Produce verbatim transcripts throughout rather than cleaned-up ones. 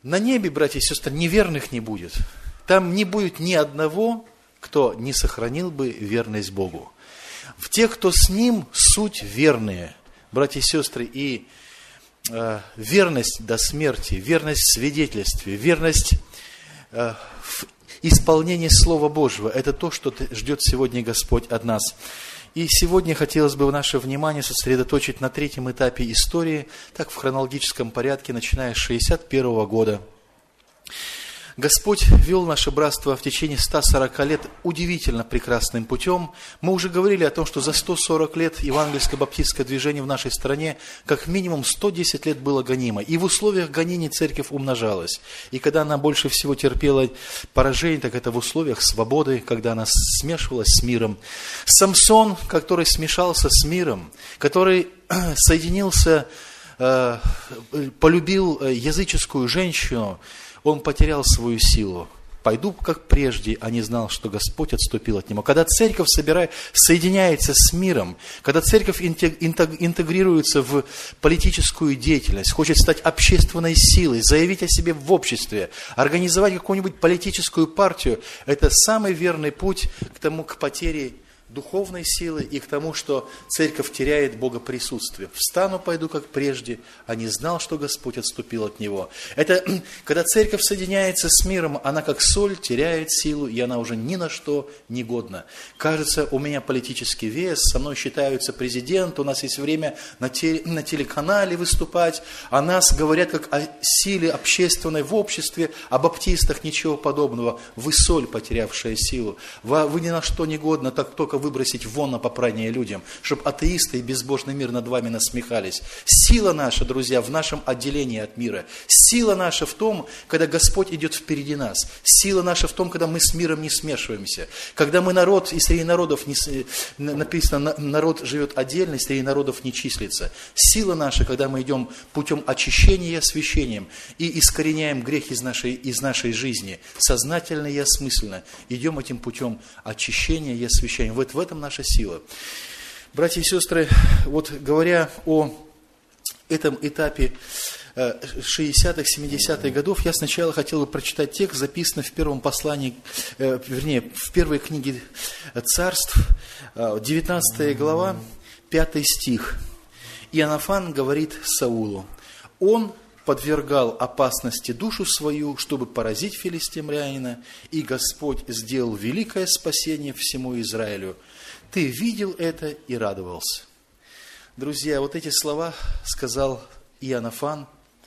На небе, братья и сестры, неверных не будет. Там не будет ни одного, кто не сохранил бы верность Богу. В тех, кто с Ним, суть верные, братья и сестры, и э, верность до смерти, верность в свидетельстве, верность э, в исполнении Слова Божьего. Это то, что ждет сегодня Господь от нас. И сегодня хотелось бы наше внимание сосредоточить на третьем этапе истории, так в хронологическом порядке, начиная с шестьдесят первого года. Господь вел наше братство в течение ста сорока лет удивительно прекрасным путем. Мы уже говорили о том, что за сто сорок лет евангельское баптистское движение в нашей стране как минимум сто десять лет было гонимо. И в условиях гонений церковь умножалась. И когда она больше всего терпела поражение, так это в условиях свободы, когда она смешивалась с миром. Самсон, который смешался с миром, который соединился, полюбил языческую женщину, он потерял свою силу. Пойду, как прежде, а не знал, что Господь отступил от него. Когда церковь собирает, соединяется с миром, когда церковь интегрируется в политическую деятельность, хочет стать общественной силой, заявить о себе в обществе, организовать какую-нибудь политическую партию, это самый верный путь к тому, к потере духовной силы и к тому, что церковь теряет богоприсутствие. Встану, пойду, как прежде, а не знал, что Господь отступил от него. Это когда церковь соединяется с миром, она как соль теряет силу, и она уже ни на что не годна. Кажется, у меня политический вес, со мной считаются президент, у нас есть время на, те, на телеканале выступать, о нас говорят как о силе общественной в обществе, о баптистах ничего подобного. Вы соль, потерявшая силу. Вы, вы ни на что не годны, так только выбросить вон на попрание людям, чтобы атеисты и безбожный мир над вами насмехались. Сила наша, друзья, в нашем отделении от мира. Сила наша в том, когда Господь идет впереди нас. Сила наша в том, когда мы с миром не смешиваемся. Когда мы народ, и среди народов не, написано, народ живет отдельно, и среди народов не числится. Сила наша, когда мы идем путем очищения и освящением, и искореняем грех из нашей, из нашей жизни, сознательно и осмысленно, идем этим путем очищения и освящения. В этом наша сила. Братья и сестры, вот говоря о этом этапе шестидесятых, семидесятых годов, я сначала хотел бы прочитать текст, записанный в первом послании, вернее, в первой книге Царств, девятнадцатая глава, пятый стих. Иоаннафан говорит Саулу: «Он подвергал опасности душу свою, чтобы поразить филистимлянина, и Господь сделал великое спасение всему Израилю. Ты видел это и радовался». Друзья, вот эти слова сказал Иоаннафан,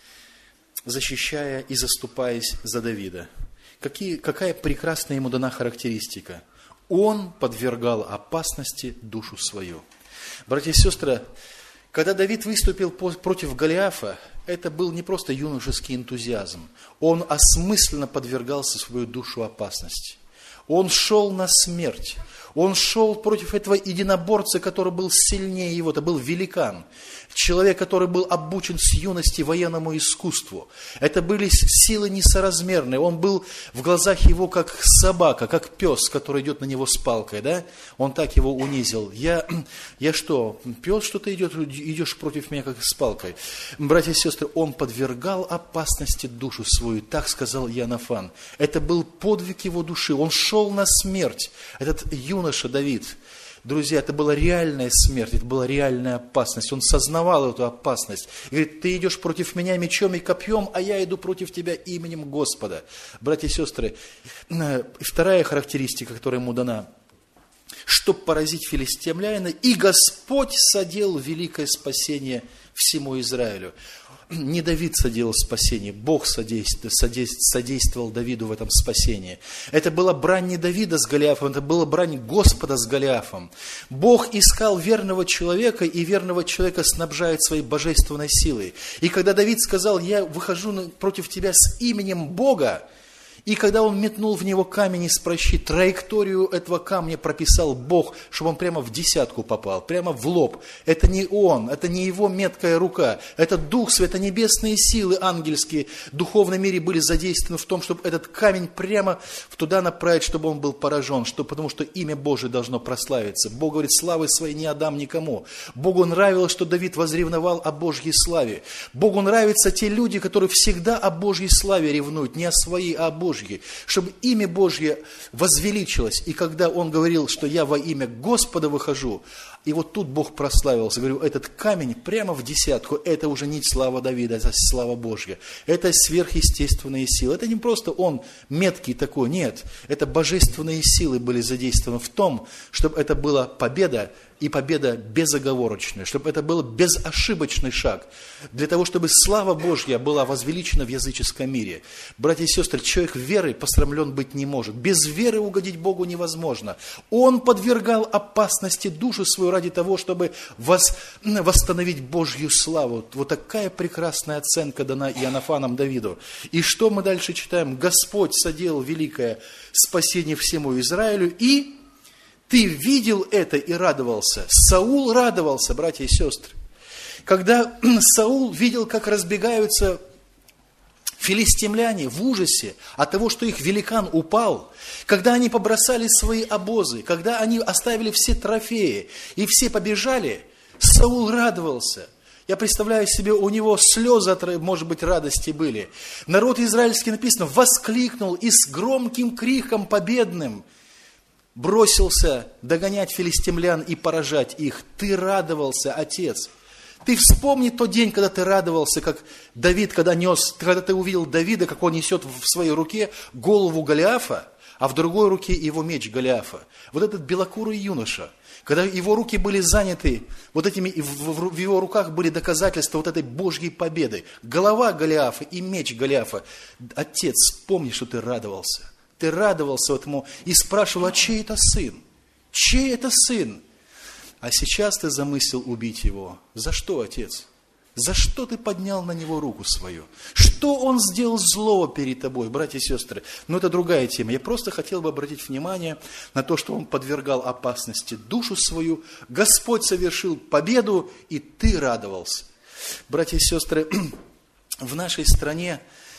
защищая и заступаясь за Давида. Какие, какая прекрасная ему дана характеристика. Он подвергал опасности душу свою. Братья и сестры, когда Давид выступил против Голиафа, это был не просто юношеский энтузиазм. Он осмысленно подвергался свою душу опасности. Он шел на смерть. Он шел против этого единоборца, который был сильнее его. Это был великан. Человек, который был обучен с юности военному искусству. Это были силы несоразмерные. Он был в глазах его как собака, как пес, который идет на него с палкой. Да? Он так его унизил. Я, я что, пес, что ты идешь, идешь против меня как с палкой? Братья и сестры, он подвергал опасности душу свою. Так сказал Иоаннафан. Это был подвиг его души. Он шел на смерть. Этот юноша Давид. Друзья, это была реальная смерть, это была реальная опасность. Он сознавал эту опасность. И говорит: ты идешь против меня мечом и копьем, а я иду против тебя именем Господа. Братья и сестры, вторая характеристика, которая ему дана: чтобы поразить филистимлянина, и Господь соделал великое спасение всему Израилю. Не Давид соделал спасение, Бог содействовал Давиду в этом спасении. Это была брань не Давида с Голиафом, это была брань Господа с Голиафом. Бог искал верного человека, и верного человека снабжает своей божественной силой. И когда Давид сказал: я выхожу против тебя с именем Бога, И когда он метнул в него камень из прощи, траекторию этого камня прописал Бог, чтобы он прямо в десятку попал, прямо в лоб. Это не он, это не его меткая рука, это Дух Святой, небесные силы ангельские в духовном мире были задействованы в том, чтобы этот камень прямо туда направить, чтобы он был поражен, что, потому что имя Божие должно прославиться. Бог говорит, славы своей не отдам никому. Богу нравилось, что Давид возревновал о Божьей славе. Богу нравятся те люди, которые всегда о Божьей славе ревнуют, не о своей, а о Божьей. Чтобы имя Божье возвеличилось. И когда он говорил, что я во имя Господа выхожу, и вот тут Бог прославился. Говорю, этот камень прямо в десятку, это уже не слава Давида, это слава Божья. Это сверхъестественные силы. Это не просто он меткий такой, нет. Это божественные силы были задействованы в том, чтобы это была победа, и победа безоговорочная, чтобы это был безошибочный шаг, для того, чтобы слава Божья была возвеличена в языческом мире. Братья и сестры, человек верой посрамлен быть не может. Без веры угодить Богу невозможно. Он подвергал опасности душу свою ради того, чтобы восстановить Божью славу. Вот такая прекрасная оценка дана Иоаннафаном Давиду. И что мы дальше читаем? Господь соделал великое спасение всему Израилю, и ты видел это и радовался. Саул радовался, братья и сестры. Когда Саул видел, как разбегаются филистимляне в ужасе от того, что их великан упал, когда они побросали свои обозы, когда они оставили все трофеи и все побежали, Саул радовался. Я представляю себе, у него слезы, может быть, радости были. Народ израильский, написано, воскликнул и с громким криком победным бросился догонять филистимлян и поражать их. Ты радовался, отец. Ты вспомни тот день, когда ты радовался, как Давид, когда нес, когда ты увидел Давида, как он несет в своей руке голову Голиафа, а в другой руке его меч Голиафа. Вот этот белокурый юноша, когда его руки были заняты, вот этими, в его руках были доказательства вот этой Божьей победы. Голова Голиафа и меч Голиафа. Отец, вспомни, что ты радовался. Ты радовался этому и спрашивал, а чей это сын? Чей это сын? А сейчас ты замыслил убить его. За что, отец? За что ты поднял на него руку свою? Что он сделал злого перед тобой, братья и сестры? Но это другая тема. Я просто хотел бы обратить внимание на то, что он подвергал опасности душу свою. Господь совершил победу, и ты радовался. Братья и сестры, в нашей стране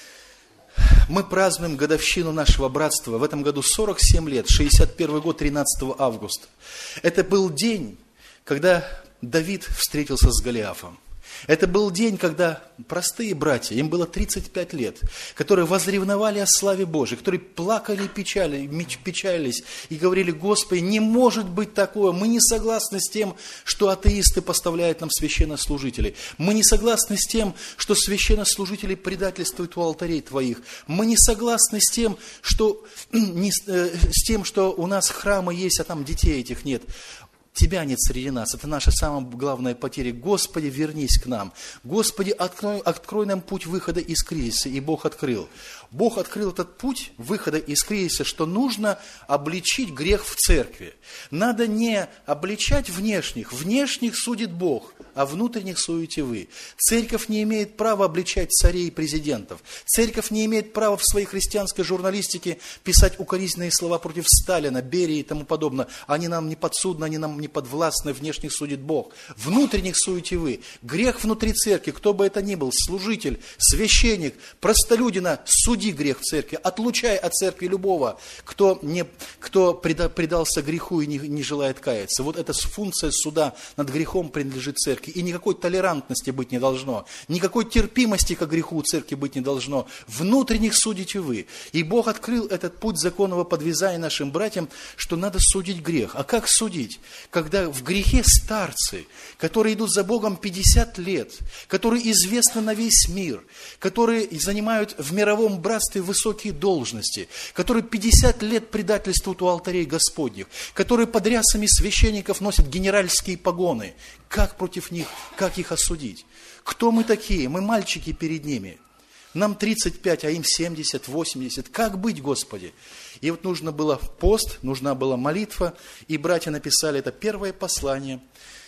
мы празднуем годовщину нашего братства. В этом году сорок семь лет, шестьдесят первый год, тринадцатого августа. Это был день, когда Давид встретился с Голиафом. Это был день, когда простые братья, им было тридцать пять лет, которые возревновали о славе Божией, которые плакали и печали, печалились и говорили, Господи, не может быть такое, мы не согласны с тем, что атеисты поставляют нам священнослужителей, мы не согласны с тем, что священнослужители предательствуют у алтарей Твоих, мы не согласны с тем, что, не, с тем, что у нас храмы есть, а там детей этих нет. Тебя нет среди нас. Это наша самая главная потеря. Господи, вернись к нам. Господи, открой, открой нам путь выхода из кризиса. И Бог открыл. Бог открыл этот путь выхода из кризиса, что нужно обличить грех в церкви. Надо не обличать внешних. Внешних судит Бог, а внутренних судите вы. Церковь не имеет права обличать царей и президентов. Церковь не имеет права в своей христианской журналистике писать укоризненные слова против Сталина, Берии и тому подобное. Они нам не подсудны, они нам не подвластны, внешних судит Бог. Внутренних судите вы. Грех внутри церкви, кто бы это ни был, служитель, священник, простолюдина, суди грех в церкви. Отлучай от церкви любого, кто, не, кто предался греху и не, не желает каяться. Вот эта функция суда над грехом принадлежит церкви. И никакой толерантности быть не должно. Никакой терпимости к греху у церкви быть не должно. Внутренних судите вы. И Бог открыл этот путь законного подвязания нашим братьям, что надо судить грех. А как судить? Когда в грехе старцы, которые идут за Богом пятьдесят лет, которые известны на весь мир, которые занимают в мировом братстве высокие должности, которые пятьдесят лет предательствуют у алтарей Господних, которые под рясами священников носят генеральские погоны. Как против них, как их осудить? Кто мы такие? Мы мальчики перед ними. Нам тридцать пять, а им семьдесят, восемьдесят. Как быть, Господи? И вот нужно было пост, нужна была молитва, и братья написали это первое послание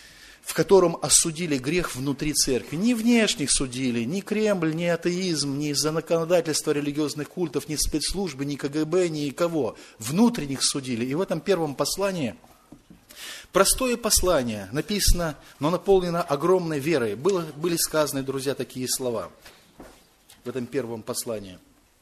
в котором осудили грех внутри церкви. Не внешних судили, ни Кремль, ни атеизм, ни законодательство религиозных культов, ни спецслужбы, ни ка гэ бэ, ни кого. Внутренних судили. И в этом первом послании, простое послание, написано, но наполнено огромной верой. Было, были сказаны, друзья, такие слова в этом первом послании.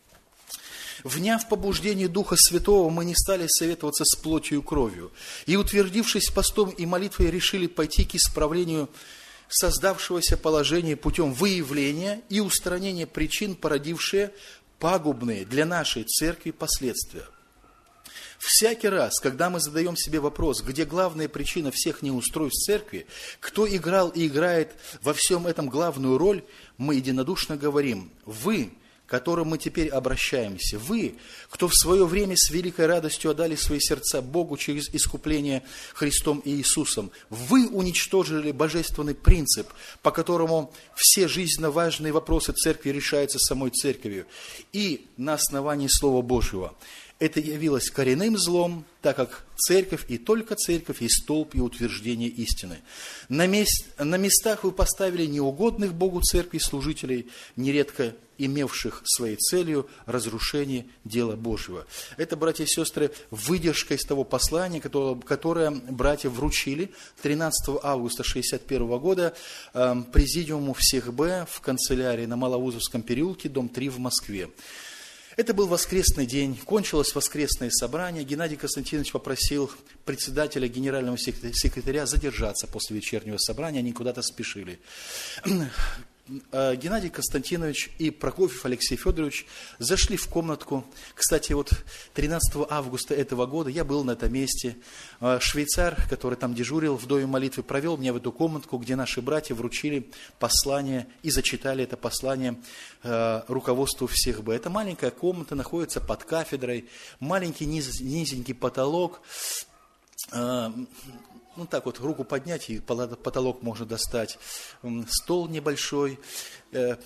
Вняв побуждение Духа Святого, мы не стали советоваться с плотью и кровью. И, утвердившись постом и молитвой, решили пойти к исправлению создавшегося положения путем выявления и устранения причин, породившие пагубные для нашей церкви последствия. Всякий раз, когда мы задаем себе вопрос, где главная причина всех неустройств церкви, кто играл и играет во всем этом главную роль, мы единодушно говорим: вы, к которым мы теперь обращаемся, вы, кто в свое время с великой радостью отдали свои сердца Богу через искупление Христом и Иисусом, вы уничтожили божественный принцип, по которому все жизненно важные вопросы церкви решаются самой церковью и на основании Слова Божьего. Это явилось коренным злом, так как церковь и только церковь есть столб и утверждение истины. На, мест, на местах вы поставили неугодных Богу церкви служителей, нередко имевших своей целью разрушение дела Божьего. Это, братья и сестры, выдержка из того послания, которое, которое братья вручили тринадцатого августа шестьдесят первого года э, президиуму всех Б в канцелярии на Малоузовском переулке, дом три в Москве. Это был воскресный день, кончилось воскресное собрание. Геннадий Константинович попросил председателя, генерального секретаря задержаться после вечернего собрания, они куда-то спешили. Геннадий Константинович и Прокофьев Алексей Федорович зашли в комнатку. Кстати, вот тринадцатого августа этого года я был на этом месте. Швейцар, который там дежурил в доме молитвы, провел меня в эту комнатку, где наши братья вручили послание и зачитали это послание руководству всех Б. Эта маленькая комната находится под кафедрой, маленький низ, низенький потолок. Ну так вот, руку поднять, и потолок можно достать. Стол небольшой. И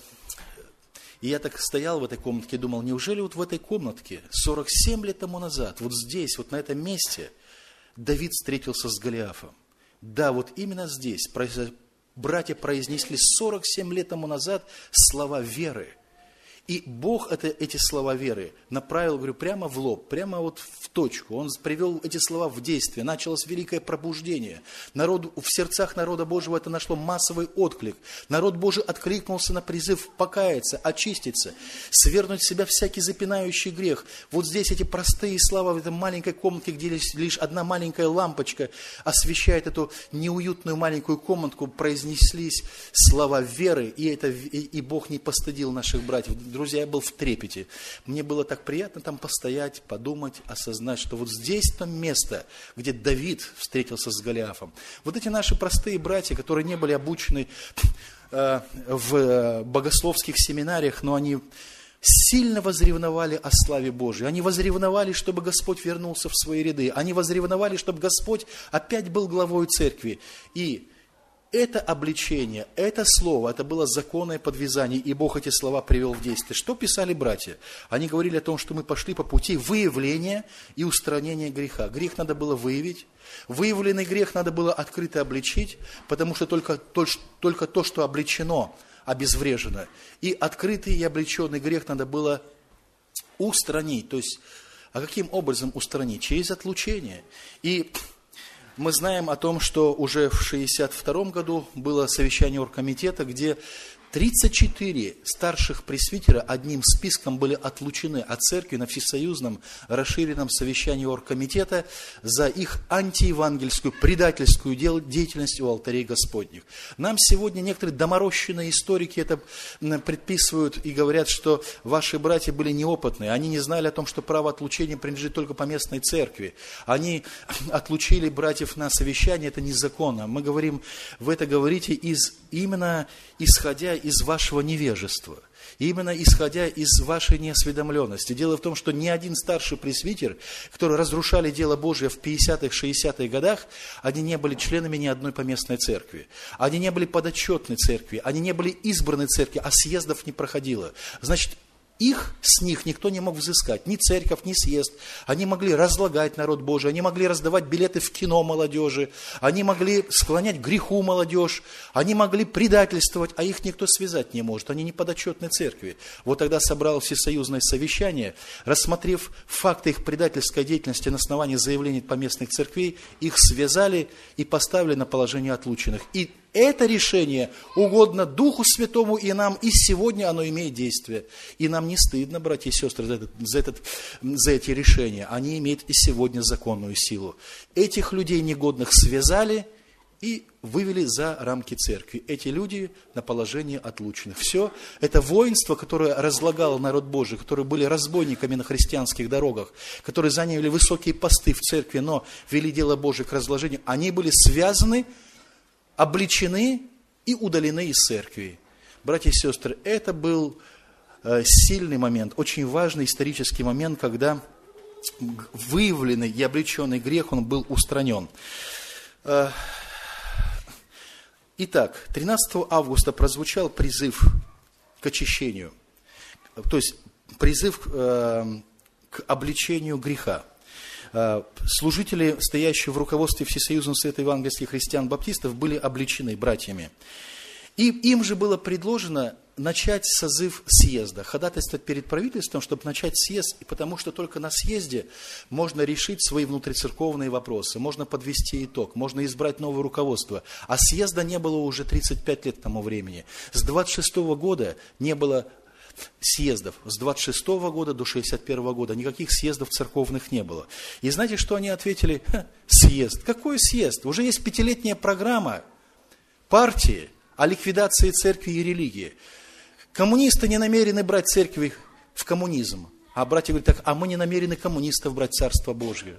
я так стоял в этой комнатке и думал, неужели вот в этой комнатке сорок семь лет тому назад, вот здесь, вот на этом месте, Давид встретился с Голиафом? Да, вот именно здесь братья произнесли сорок семь лет тому назад слова веры. И Бог это, эти слова веры направил, говорю, прямо в лоб, прямо вот в точку. Он привел эти слова в действие. Началось великое пробуждение. Народ, в сердцах народа Божьего это нашло массовый отклик. Народ Божий откликнулся на призыв покаяться, очиститься, свергнуть в себя всякий запинающий грех. Вот здесь эти простые слова в этой маленькой комнатке, где лишь, лишь одна маленькая лампочка освещает эту неуютную маленькую комнатку, произнеслись слова веры, и, это, и, и Бог не постыдил наших братьев. Друзья, я был в трепете. Мне было так приятно там постоять, подумать, осознать, что вот здесь то место, где Давид встретился с Голиафом. Вот эти наши простые братья, которые не были обучены э, в богословских семинариях, но они сильно возревновали о славе Божией. Они возревновали, чтобы Господь вернулся в свои ряды. Они возревновали, чтобы Господь опять был главой церкви. И это обличение, это слово, это было законное подвязание, и Бог эти слова привел в действие. Что писали братья? Они говорили о том, что мы пошли по пути выявления и устранения греха. Грех надо было выявить, выявленный грех надо было открыто обличить, потому что только, только то, что обличено, обезврежено. И открытый и обличенный грех надо было устранить. То есть, а каким образом устранить? Через отлучение. И мы знаем о том, что уже в шестьдесят втором году было совещание оргкомитета, где тридцать четыре старших пресвитера одним списком были отлучены от церкви на всесоюзном расширенном совещании оргкомитета за их антиевангельскую, предательскую деятельность у алтарей Господних. Нам сегодня некоторые доморощенные историки это предписывают и говорят, что ваши братья были неопытные, они не знали о том, что право отлучения принадлежит только поместной церкви. Они отлучили братьев на совещание, это незаконно. Мы говорим, вы это говорите из, именно исходя из вашего невежества, именно исходя из вашей неосведомленности. Дело в том, что ни один старший пресвитер, который разрушали дело Божие в пятидесятых, шестидесятых годах, они не были членами ни одной поместной церкви. Они не были подотчетной церкви, они не были избранной церкви, а съездов не проходило. Значит, их с них никто не мог взыскать, ни церковь, ни съезд. Они могли разлагать народ Божий, они могли раздавать билеты в кино молодежи, они могли склонять к греху молодежь, они могли предательствовать, а их никто связать не может, они не подотчетны церкви. Вот тогда собралось всесоюзное совещание, рассмотрев факты их предательской деятельности на основании заявлений поместных церквей, их связали и поставили на положение отлученных. И это решение угодно Духу Святому и нам, и сегодня оно имеет действие. И нам не стыдно, братья и сестры, за, этот, за, этот, за эти решения. Они имеют и сегодня законную силу. Этих людей негодных связали и вывели за рамки церкви. Эти люди на положение отлученных. Все это воинство, которое разлагало народ Божий, которые были разбойниками на христианских дорогах, которые заняли высокие посты в церкви, но вели дело Божие к разложению, они были связаны, обличены и удалены из церкви. Братья и сестры, это был э, сильный момент, очень важный исторический момент, когда выявленный и облеченный грех, он был устранен. Э, итак, тринадцатого августа прозвучал призыв к очищению, то есть призыв э, к обличению греха. Служители, стоящие в руководстве Всесоюзного совета евангельских христиан-баптистов, были обличены братьями. И им же было предложено начать созыв съезда, ходатайствовать перед правительством, чтобы начать съезд, и потому что только на съезде можно решить свои внутрицерковные вопросы, можно подвести итог, можно избрать новое руководство. А съезда не было уже тридцать пять лет к тому времени. С двадцать шестого года не было съездов. С двадцать шестого года до шестьдесят первого года никаких съездов церковных не было. И знаете, что они ответили? Ха, съезд. Какой съезд? Уже есть пятилетняя программа партии о ликвидации церкви и религии. Коммунисты не намерены брать церкви в коммунизм. А братья говорят так, а мы не намерены коммунистов брать в Царство Божие.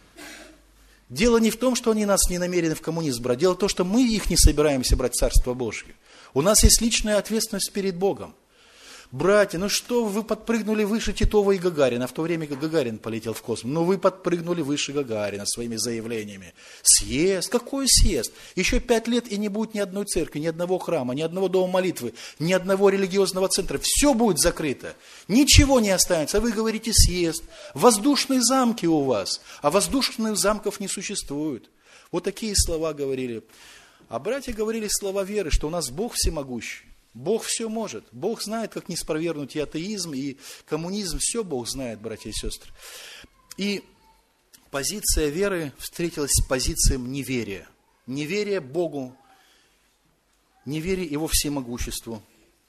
Дело не в том, что они нас не намерены в коммунизм брать. Дело в том, что мы их не собираемся брать в Царство Божие. У нас есть личная ответственность перед Богом. Братья, ну что вы подпрыгнули выше Титова и Гагарина, в то время как Гагарин полетел в космос. Ну вы подпрыгнули выше Гагарина своими заявлениями. Съезд? Какой съезд? Еще пять лет и не будет ни одной церкви, ни одного храма, ни одного дома молитвы, ни одного религиозного центра. Все будет закрыто. Ничего не останется. А вы говорите съезд. Воздушные замки у вас. А воздушных замков не существует. Вот такие слова говорили. А братья говорили слова веры, что у нас Бог всемогущий. Бог все может. Бог знает, как не спровергнуть и атеизм, и коммунизм. Все Бог знает, братья и сестры. И позиция веры встретилась с позицией неверия. Неверие Богу, неверие Его всемогуществу.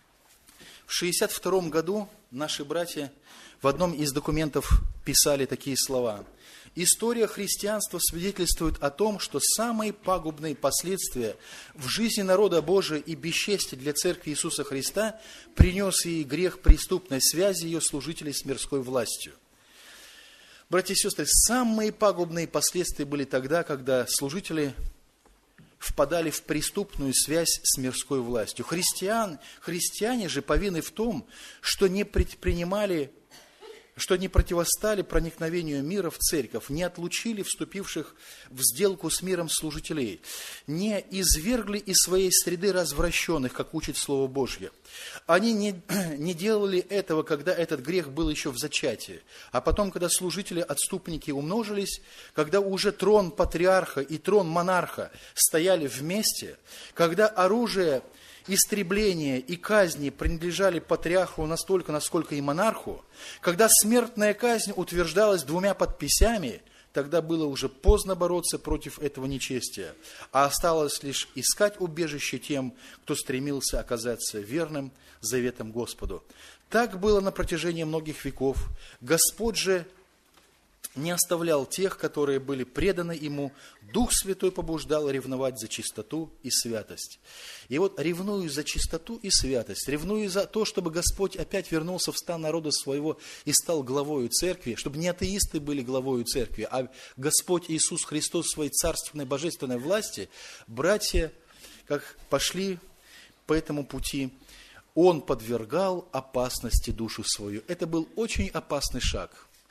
В шестьдесят втором году наши братья в одном из документов писали такие слова. История христианства свидетельствует о том, что самые пагубные последствия в жизни народа Божия и бесчестие для Церкви Иисуса Христа принес ей грех преступной связи ее служителей с мирской властью. Братья и сестры, самые пагубные последствия были тогда, когда служители впадали в преступную связь с мирской властью. Христиан, христиане же повинны в том, что не предпринимали что не противостали проникновению мира в церковь, не отлучили вступивших в сделку с миром служителей, не извергли из своей среды развращенных, как учит Слово Божье. Они не, не делали этого, когда этот грех был еще в зачатии, а потом, когда служители-отступники умножились, когда уже трон патриарха и трон монарха стояли вместе, когда оружие истребления и казни принадлежали патриарху настолько, насколько и монарху, когда смертная казнь утверждалась двумя подписями, тогда было уже поздно бороться против этого нечестия, а осталось лишь искать убежище тем, кто стремился оказаться верным заветом Господу. Так было на протяжении многих веков. Господь же не оставлял тех, которые были преданы Ему. Дух Святой побуждал ревновать за чистоту и святость. И вот ревную за чистоту и святость, ревную за то, чтобы Господь опять вернулся в стан народа своего и стал главою церкви, чтобы не атеисты были главою церкви, а Господь Иисус Христос в своей царственной божественной власти, братья, как пошли по этому пути, Он подвергал опасности душу свою. Это был очень опасный шаг.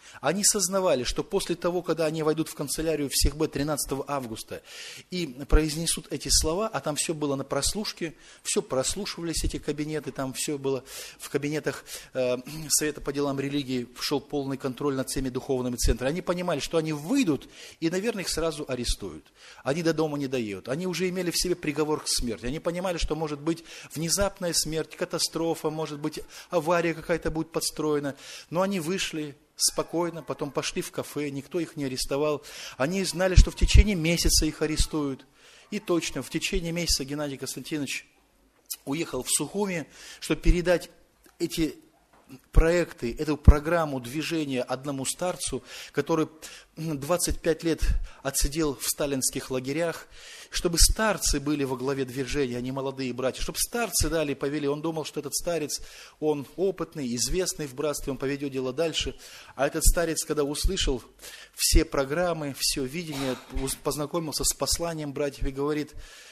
Они сознавали, что после того, когда они войдут в канцелярию в Сехбе тринадцатого августа и произнесут эти слова, а там все было на прослушке, все прослушивались эти кабинеты, там все было в кабинетах э, Совета по делам религии, шел полный контроль над всеми духовными центрами. Они понимали, что они выйдут и, наверное, их сразу арестуют. Они до дома не доедут. Они уже имели в себе приговор к смерти. Они понимали, что может быть внезапная смерть, катастрофа, может быть авария какая-то будет подстроена. Но они вышли спокойно, потом пошли в кафе, никто их не арестовал. Они знали, что в течение месяца их арестуют. И точно, в течение месяца Геннадий Константинович уехал в Сухуми, чтобы передать эти проекты, эту программу движения одному старцу, который двадцать пять лет отсидел в сталинских лагерях, чтобы старцы были во главе движения, а не молодые братья, чтобы старцы дали, повели. Он думал, что этот старец, он опытный, известный в братстве, он поведет дело дальше. А этот старец, когда услышал все программы, все видение, познакомился с посланием братьев и говорит: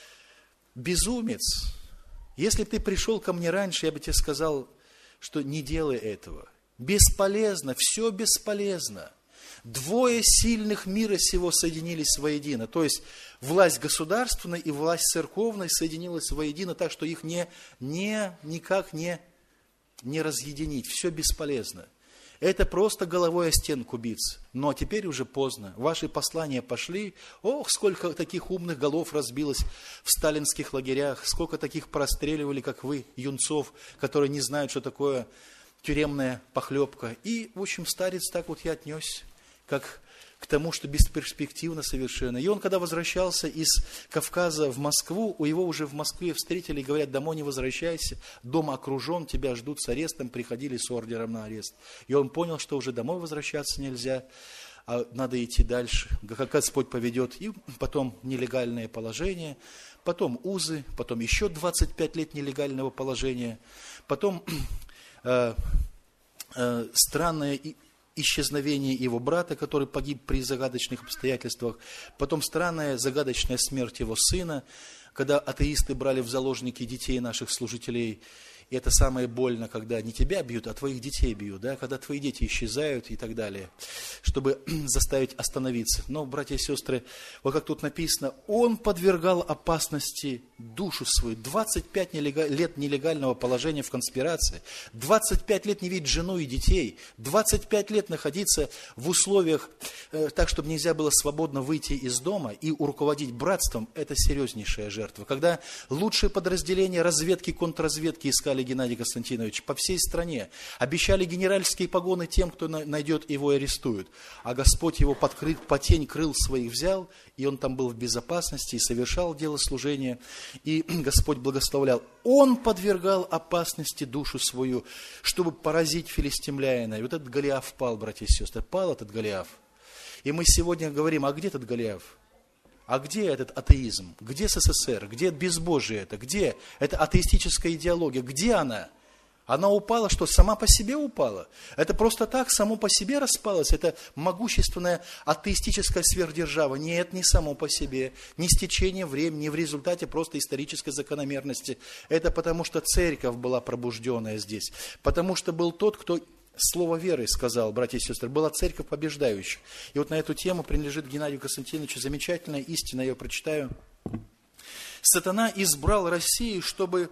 безумец, если бы ты пришел ко мне раньше, я бы тебе сказал, что не делай этого. Бесполезно, все бесполезно. Двое сильных мира сего соединились воедино. То есть власть государственная и власть церковная соединилась воедино так, что их не, не, никак не, не разъединить. Все бесполезно. Это просто головой о стенку биться. Но теперь уже поздно. Ваши послания пошли. Ох, сколько таких умных голов разбилось в сталинских лагерях. Сколько таких простреливали, как вы, юнцов, которые не знают, что такое тюремная похлебка. И, в общем, старец так вот и отнесся, как к тому, что бесперспективно совершенно. И он, когда возвращался из Кавказа в Москву, у его уже в Москве встретили и говорят: домой не возвращайся, дом окружен, тебя ждут с арестом, приходили с ордером на арест. И он понял, что уже домой возвращаться нельзя, а надо идти дальше, как Господь поведет. И потом нелегальное положение, потом узы, потом еще двадцать пять лет нелегального положения, потом э, э, странное исчезновение его брата, который погиб при загадочных обстоятельствах, потом странная загадочная смерть его сына, когда атеисты брали в заложники детей наших служителей. И это самое больно, когда не тебя бьют, а твоих детей бьют, да? Когда твои дети исчезают и так далее, чтобы заставить остановиться. Но, братья и сестры, вот как тут написано, он подвергал опасности душу свою. двадцать пять лет нелегального положения в конспирации, двадцать пять лет не видеть жену и детей, двадцать пять лет находиться в условиях э, так, чтобы нельзя было свободно выйти из дома и руководить братством, это серьезнейшая жертва. Когда лучшие подразделения разведки, контрразведки искали Геннадия Константиновича по всей стране, обещали генеральские погоны тем, кто найдет его и арестует, а Господь его под, кры... под тень крыл своих взял, и он там был в безопасности и совершал дело служения, и Господь благословлял. Он подвергал опасности душу свою, чтобы поразить филистимляина. И вот этот Голиаф пал, братья и сестры, пал этот Голиаф. И мы сегодня говорим: а где этот Голиаф? А где этот атеизм? Где СССР? Где безбожие это? Где эта атеистическая идеология? Где она? Она упала, что сама по себе упала? Это просто так само по себе распалось? Это могущественная атеистическая сверхдержава? Нет, не само по себе, не с течением времени, не в результате просто исторической закономерности. Это потому, что церковь была пробужденная здесь. Потому что был тот, кто слово веры сказал, братья и сестры, была церковь побеждающая. И вот на эту тему принадлежит Геннадию Константиновичу замечательная истина, я ее прочитаю. Сатана избрал Россию, чтобы,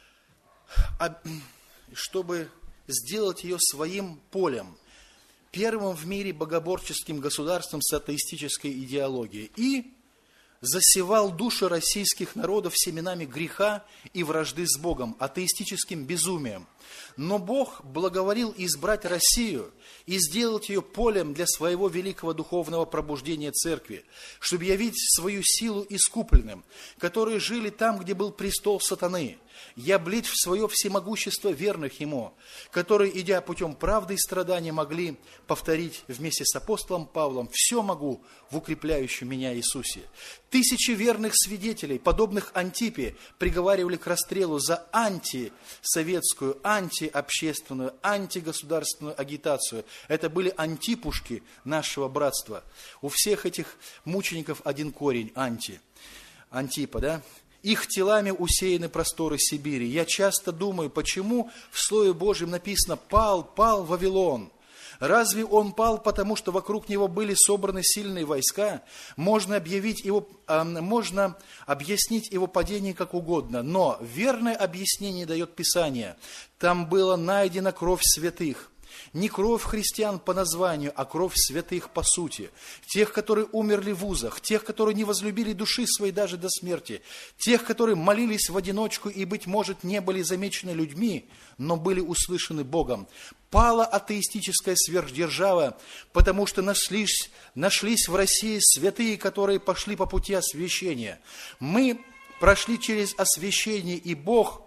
чтобы сделать ее своим полем, первым в мире богоборческим государством с атеистической идеологией. И засевал души российских народов семенами греха и вражды с Богом, атеистическим безумием. Но Бог благоволил избрать Россию и сделать ее полем для своего великого духовного пробуждения церкви, чтобы явить свою силу искупленным, которые жили там, где был престол сатаны, и облить в свое всемогущество верных ему, которые, идя путем правды и страдания, могли повторить вместе с апостолом Павлом: «Все могу в укрепляющем меня Иисусе». Тысячи верных свидетелей, подобных Антипе, приговаривали к расстрелу за антисоветскую, антиобщественную, антигосударственную агитацию. Это были антипушки нашего братства. У всех этих мучеников один корень – анти. Антипа, да? Их телами усеяны просторы Сибири. Я часто думаю, почему в Слове Божьем написано «пал, пал Вавилон». Разве он пал, потому что вокруг него были собраны сильные войска? Можно объявить его, э, можно объяснить его падение как угодно, но верное объяснение дает Писание. Там была найдена кровь святых. Не кровь христиан по названию, а кровь святых по сути. Тех, которые умерли в узах, тех, которые не возлюбили души своей даже до смерти, тех, которые молились в одиночку и, быть может, не были замечены людьми, но были услышаны Богом. Пала атеистическая сверхдержава, потому что нашлись, нашлись в России святые, которые пошли по пути освящения. Мы прошли через освящение, и Бог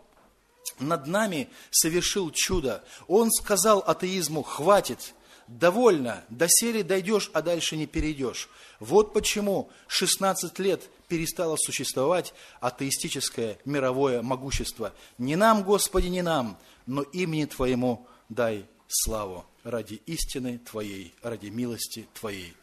над нами совершил чудо. Он сказал атеизму: хватит, довольно, доселе дойдешь, а дальше не перейдешь. Вот почему шестнадцать лет перестало существовать атеистическое мировое могущество. Не нам, Господи, не нам, но имени Твоему дай славу ради истины Твоей, ради милости Твоей.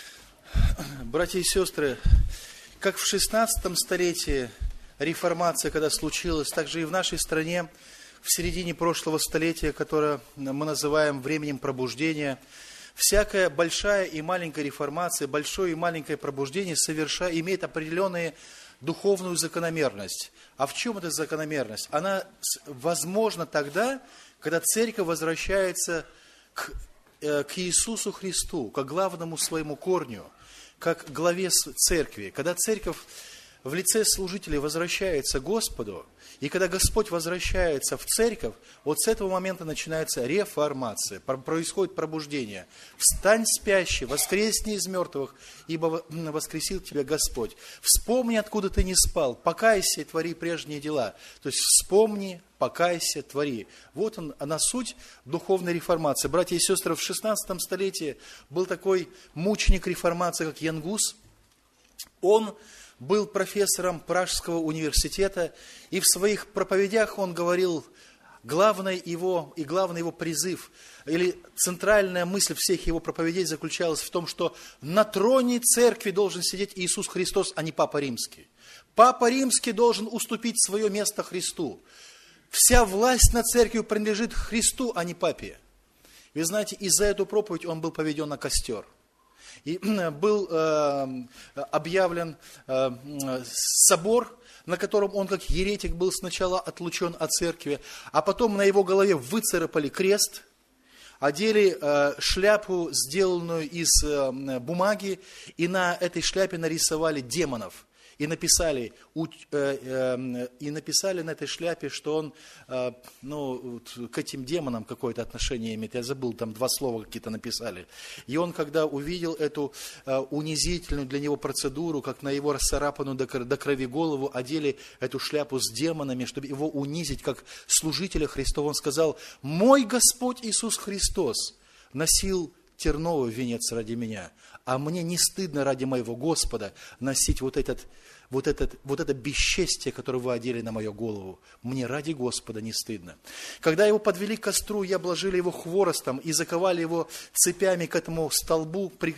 Братья и сестры, как в шестнадцатом столетии реформация, когда случилась, также и в нашей стране в середине прошлого столетия, которое мы называем временем пробуждения, всякая большая и маленькая реформация, большое и маленькое пробуждение соверша... имеет определенную духовную закономерность. А в чем эта закономерность? Она возможна тогда, когда церковь возвращается к, э, к Иисусу Христу, как главному своему корню, как главе церкви. Когда церковь в лице служителей возвращается к Господу, и когда Господь возвращается в церковь, вот с этого момента начинается реформация, происходит пробуждение. «Встань, спящий, воскресни из мертвых, ибо воскресил тебя Господь. Вспомни, откуда ты не спал, покайся и твори прежние дела». То есть вспомни, покайся, твори. Вот он, она суть духовной реформации. Братья и сестры, в шестнадцатом столетии был такой мученик реформации, как Ян Гус. Он был профессором Пражского университета, и в своих проповедях он говорил, главный его, и главный его призыв, или центральная мысль всех его проповедей заключалась в том, что на троне церкви должен сидеть Иисус Христос, а не Папа Римский. Папа Римский должен уступить свое место Христу. Вся власть над церковью принадлежит Христу, а не Папе. Вы знаете, и за эту проповедь он был поведен на костер. И был э, объявлен э, собор, на котором он как еретик был сначала отлучен от церкви, а потом на его голове выцарапали крест, одели э, шляпу, сделанную из э, бумаги, и на этой шляпе нарисовали демонов. И написали, у, э, э, и написали на этой шляпе, что он э, ну, к этим демонам какое-то отношение имеет. Я забыл, там два слова какие-то написали. И он, когда увидел эту э, унизительную для него процедуру, как на его расцарапанную до, до крови голову одели эту шляпу с демонами, чтобы его унизить как служителя Христова, он сказал: «Мой Господь Иисус Христос носил терновый венец ради меня, а мне не стыдно ради моего Господа носить вот этот, вот этот, вот это бесчестие, которое вы одели на мою голову. Мне ради Господа не стыдно». Когда его подвели к костру и обложили его хворостом и заковали его цепями к этому столбу, при,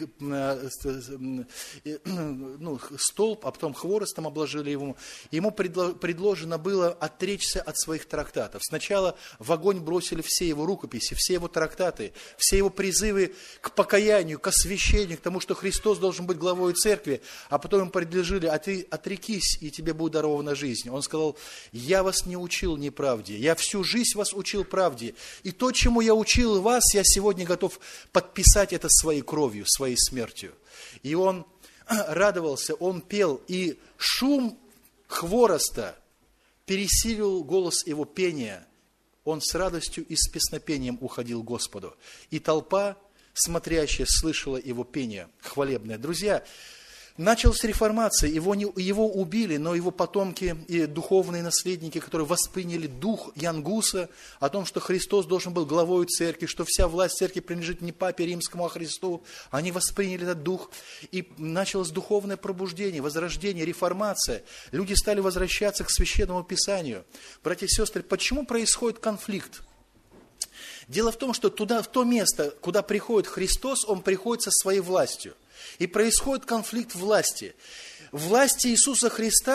ну, столб, а потом хворостом обложили его, ему предложено было отречься от своих трактатов. Сначала в огонь бросили все его рукописи, все его трактаты, все его призывы к покаянию, к освящению, к тому, что Христос должен быть главой церкви, а потом им предложили: а ты отрекись, и тебе будет дарована жизнь. Он сказал: я вас не учил неправде, я всю жизнь вас учил правде, и то, чему я учил вас, я сегодня готов подписать это своей кровью, своей смертью. И он радовался, он пел, и шум хвороста пересилил голос его пения. Он с радостью и с песнопением уходил к Господу. И толпа, смотрящая, слышала его пение хвалебное. Друзья, началась реформация, его, не, его убили, но его потомки и духовные наследники, которые восприняли дух Ян Гуса о том, что Христос должен был главой церкви, что вся власть церкви принадлежит не Папе Римскому, а Христу, они восприняли этот дух, и началось духовное пробуждение, возрождение, реформация. Люди стали возвращаться к Священному Писанию. Братья и сестры, почему происходит конфликт? Дело в том, что туда, в то место, куда приходит Христос, Он приходит со своей властью. И происходит конфликт власти. Власти Иисуса Христа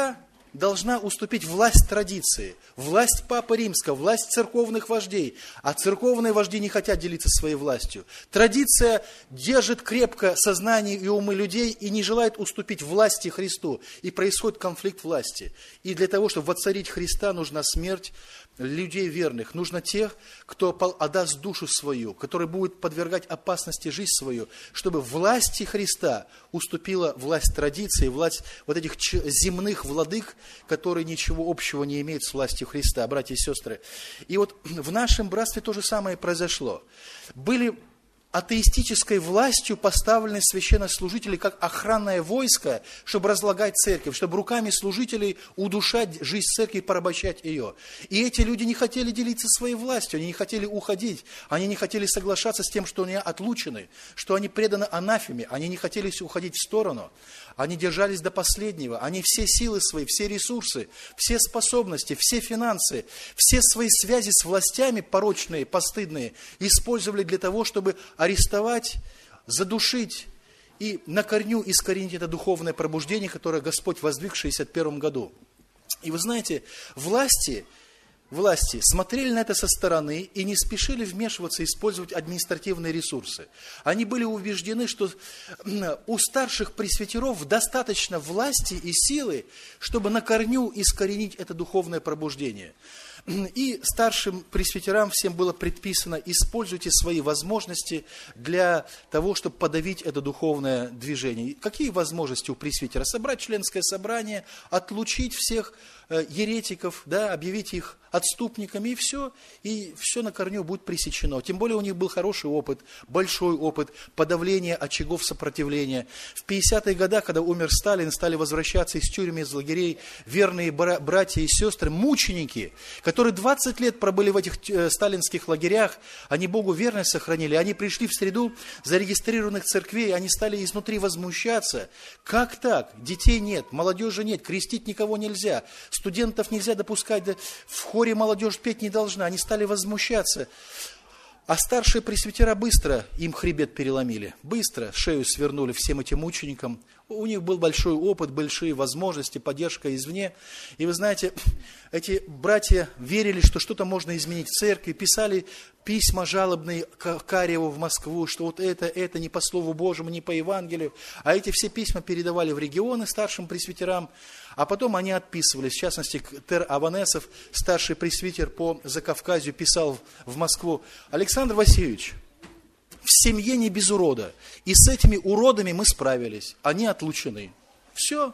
должна уступить власть традиции, власть Папы Римского, власть церковных вождей. А церковные вожди не хотят делиться своей властью. Традиция держит крепко сознание и умы людей и не желает уступить власти Христу. И происходит конфликт власти. И для того, чтобы воцарить Христа, нужна смерть людей верных. Нужно тех, кто отдаст душу свою, который будет подвергать опасности жизнь свою, чтобы власти Христа уступила власть традиции, власть вот этих земных владык, которые ничего общего не имеют с властью Христа, братья и сестры. И вот в нашем братстве то же самое произошло. Были атеистической властью поставлены священнослужители как охранное войско, чтобы разлагать церковь, чтобы руками служителей удушать жизнь церкви и порабощать ее. И эти люди не хотели делиться своей властью, они не хотели уходить, они не хотели соглашаться с тем, что они отлучены, что они преданы анафеме, они не хотели уходить в сторону. Они держались до последнего, они все силы свои, все ресурсы, все способности, все финансы, все свои связи с властями порочные, постыдные, использовали для того, чтобы арестовать, задушить и на корню искоренить это духовное пробуждение, которое Господь воздвиг в шестьдесят первом году. И вы знаете, власти... Власти смотрели на это со стороны и не спешили вмешиваться, использовать административные ресурсы. Они были убеждены, что у старших пресвитеров достаточно власти и силы, чтобы на корню искоренить это духовное пробуждение. И старшим пресвитерам всем было предписано: используйте свои возможности для того, чтобы подавить это духовное движение. Какие возможности у пресвитера? Собрать членское собрание, отлучить всех еретиков, да, объявить их отступниками, и все, и все на корню будет пресечено. Тем более у них был хороший опыт, большой опыт подавления очагов сопротивления. В пятидесятые годы, когда умер Сталин, стали возвращаться из тюрьмы, из лагерей верные братья и сестры, мученики, которые двадцать лет пробыли в этих сталинских лагерях, они Богу верность сохранили, они пришли в среду зарегистрированных церквей, они стали изнутри возмущаться. Как так? Детей нет, молодежи нет, крестить никого нельзя, студентов нельзя допускать, в хоре молодежь петь не должна, они стали возмущаться. А старшие пресвитера быстро им хребет переломили, быстро шею свернули всем этим мученикам. У них был большой опыт, большие возможности, поддержка извне. И вы знаете, эти братья верили, что что-то можно изменить в церкви, писали письма жалобные Кариеву в Москву, что вот это, это не по Слову Божьему, не по Евангелию. А эти все письма передавали в регионы старшим пресвитерам, а потом они отписывались. В частности, Тер Аванесов, старший пресвитер по Закавказью, писал в Москву: Александр Васильевич, в семье не без урода. И с этими уродами мы справились. Они отлучены. Все.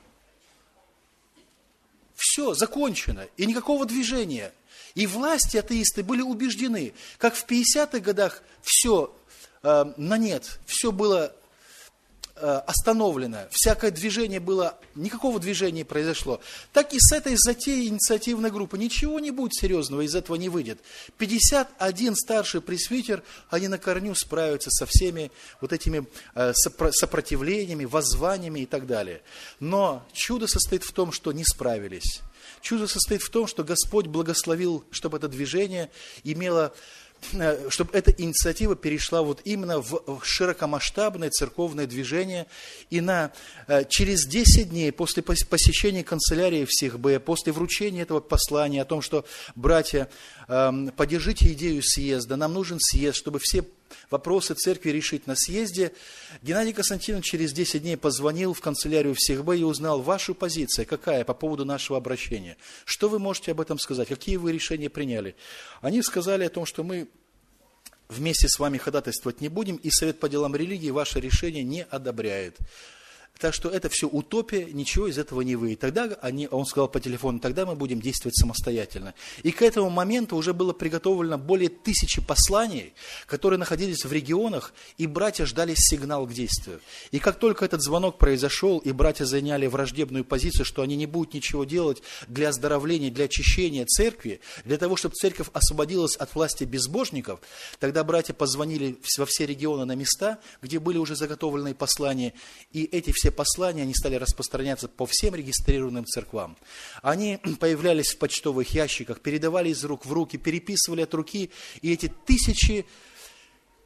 Все, закончено. И никакого движения. И власти атеисты были убеждены, как в пятидесятых годах все э, на нет, все было э, остановлено, всякое движение было, никакого движения не произошло. Так и с этой затеей инициативной группы ничего не будет серьезного, из этого не выйдет. пятьдесят один старший пресвитер, они на корню справятся со всеми вот этими э, сопротивлениями, воззваниями и так далее. Но чудо состоит в том, что не справились. Чудо состоит в том, что Господь благословил, чтобы это движение имело, чтобы эта инициатива перешла вот именно в широкомасштабное церковное движение. И на, через десять дней после посещения канцелярии всех Б, после вручения этого послания о том, что, братья, поддержите идею съезда, нам нужен съезд, чтобы все вопросы церкви решить на съезде, Геннадий Константинович через десять дней позвонил в канцелярию всех Б и узнал: вашу позицию какая по поводу нашего обращения. Что вы можете об этом сказать? Какие вы решения приняли? Они сказали о том, что мы вместе с вами ходатайствовать не будем, и Совет по делам религии ваше решение не одобряет. Так что это все утопия, ничего из этого не выйдет. Тогда они, он сказал по телефону: тогда мы будем действовать самостоятельно. И к этому моменту уже было приготовлено более тысячи посланий, которые находились в регионах, и братья ждали сигнал к действию. И как только этот звонок произошел, и братья заняли враждебную позицию, что они не будут ничего делать для оздоровления, для очищения церкви, для того, чтобы церковь освободилась от власти безбожников, тогда братья позвонили во все регионы на места, где были уже заготовленные послания, и эти все послания, они стали распространяться по всем регистрированным церквам. Они появлялись в почтовых ящиках, передавали из рук в руки, переписывали от руки, и эти тысячи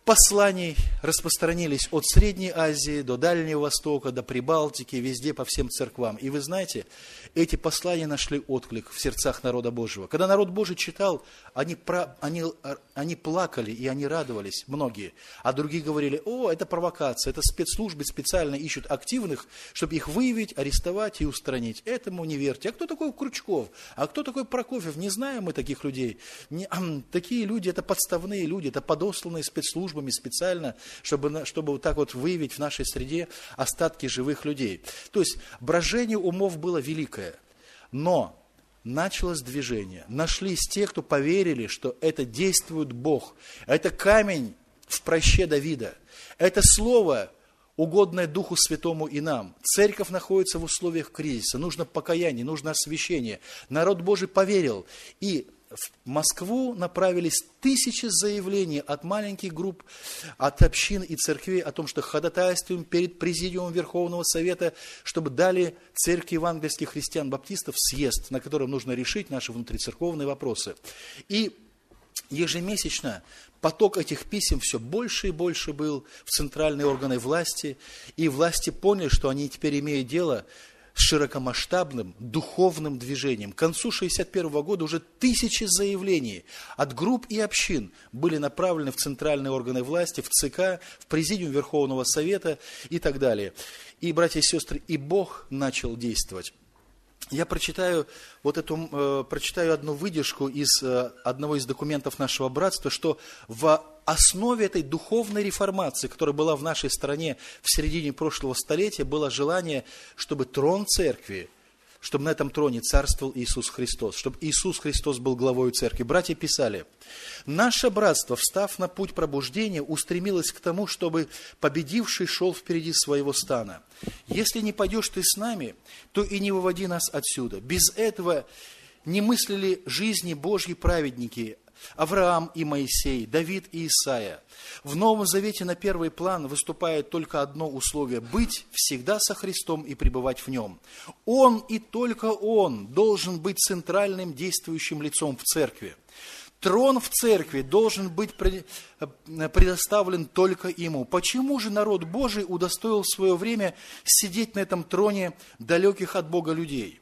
посланий распространились от Средней Азии до Дальнего Востока, до Прибалтики, везде по всем церквам. И вы знаете, эти послания нашли отклик в сердцах народа Божьего. Когда народ Божий читал, они, про, они, они плакали и они радовались, многие. А другие говорили: о, это провокация, это спецслужбы специально ищут активных, чтобы их выявить, арестовать и устранить. Этому не верьте. А кто такой Крючков? А кто такой Прокофьев? Не знаем мы таких людей. Не, такие люди, это подставные люди, это подосланные спецслужбами специально, чтобы, чтобы вот так вот выявить в нашей среде остатки живых людей. То есть брожение умов было великое. Но началось движение. Нашлись те, кто поверили, что это действует Бог. Это камень в проще Давида. Это слово, угодное Духу Святому и нам. Церковь находится в условиях кризиса. Нужно покаяние, нужно освящение. Народ Божий поверил. И в Москву направились тысячи заявлений от маленьких групп, от общин и церквей о том, что ходатайствуем перед Президиумом Верховного Совета, чтобы дали Церкви Евангельских Христиан-Баптистов съезд, на котором нужно решить наши внутрицерковные вопросы. И ежемесячно поток этих писем все больше и больше был в центральные органы власти, и власти поняли, что они теперь имеют дело с широкомасштабным духовным движением. К концу шестьдесят первого года уже тысячи заявлений от групп и общин были направлены в центральные органы власти, в ЦК, в Президиум Верховного Совета и так далее. И, братья и сестры, и Бог начал действовать. Я прочитаю, вот эту, э, прочитаю одну выдержку из э, одного из документов нашего братства, что в основе этой духовной реформации, которая была в нашей стране в середине прошлого столетия, было желание, чтобы трон церкви, чтобы на этом троне царствовал Иисус Христос, чтобы Иисус Христос был главой церкви. Братья писали: «Наше братство, встав на путь пробуждения, устремилось к тому, чтобы победивший шел впереди своего стана. Если не пойдешь ты с нами, то и не выводи нас отсюда. Без этого не мыслили жизни Божьи праведники, Авраам и Моисей, Давид и Исаия. В Новом Завете на первый план выступает только одно условие – быть всегда со Христом и пребывать в Нем. Он и только Он должен быть центральным действующим лицом в церкви. Трон в церкви должен быть предоставлен только Ему. Почему же народ Божий удостоил в свое время сидеть на этом троне далеких от Бога людей?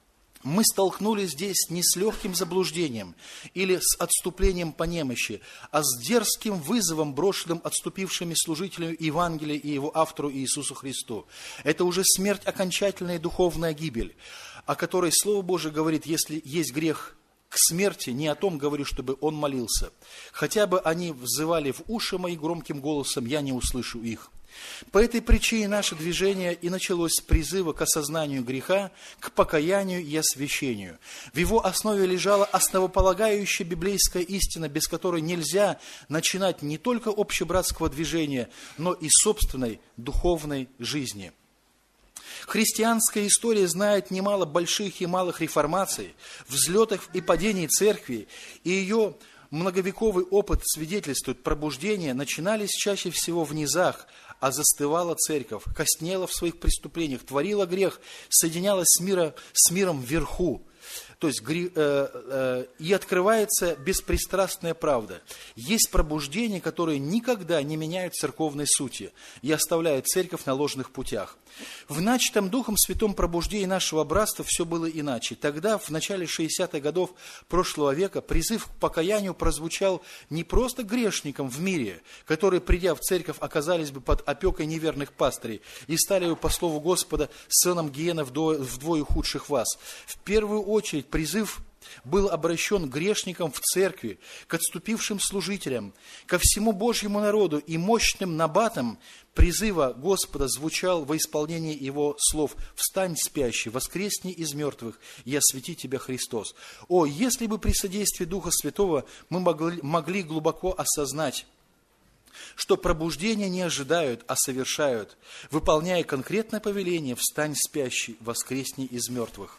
Мы столкнулись здесь не с легким заблуждением или с отступлением по немощи, а с дерзким вызовом, брошенным отступившими служителями Евангелия и его автору Иисусу Христу. Это уже смерть окончательная и духовная гибель, о которой Слово Божие говорит: если есть грех к смерти, не о том говорю, чтобы он молился. Хотя бы они взывали в уши мои громким голосом, я не услышу их. По этой причине наше движение и началось с призыва к осознанию греха, к покаянию и освящению. В его основе лежала основополагающая библейская истина, без которой нельзя начинать не только общебратского движения, но и собственной духовной жизни. Христианская история знает немало больших и малых реформаций, взлетов и падений церкви, и ее многовековый опыт свидетельствует: пробуждения начинались чаще всего в низах, а застывала церковь, коснела в своих преступлениях, творила грех, соединялась с, мира, с миром вверху. То есть э, э, и открывается беспристрастная правда. Есть пробуждения, которые никогда не меняют церковной сути и оставляют церковь на ложных путях. В начатом Духом Святом пробуждении нашего братства все было иначе. Тогда, в начале шестидесятых годов прошлого века, призыв к покаянию прозвучал не просто грешникам в мире, которые, придя в церковь, оказались бы под опекой неверных пастырей и стали бы, по слову Господа, сыном гиены вдвое, вдвое худших вас. В первую очередь призыв был обращен к грешникам в церкви, к отступившим служителям, ко всему Божьему народу, и мощным набатом призыва Господа звучал во исполнении Его слов: «Встань, спящий, воскресни из мертвых, и освети тебя Христос». О, если бы при содействии Духа Святого мы могли, могли глубоко осознать, что пробуждения не ожидают, а совершают, выполняя конкретное повеление: «Встань, спящий, воскресни из мертвых».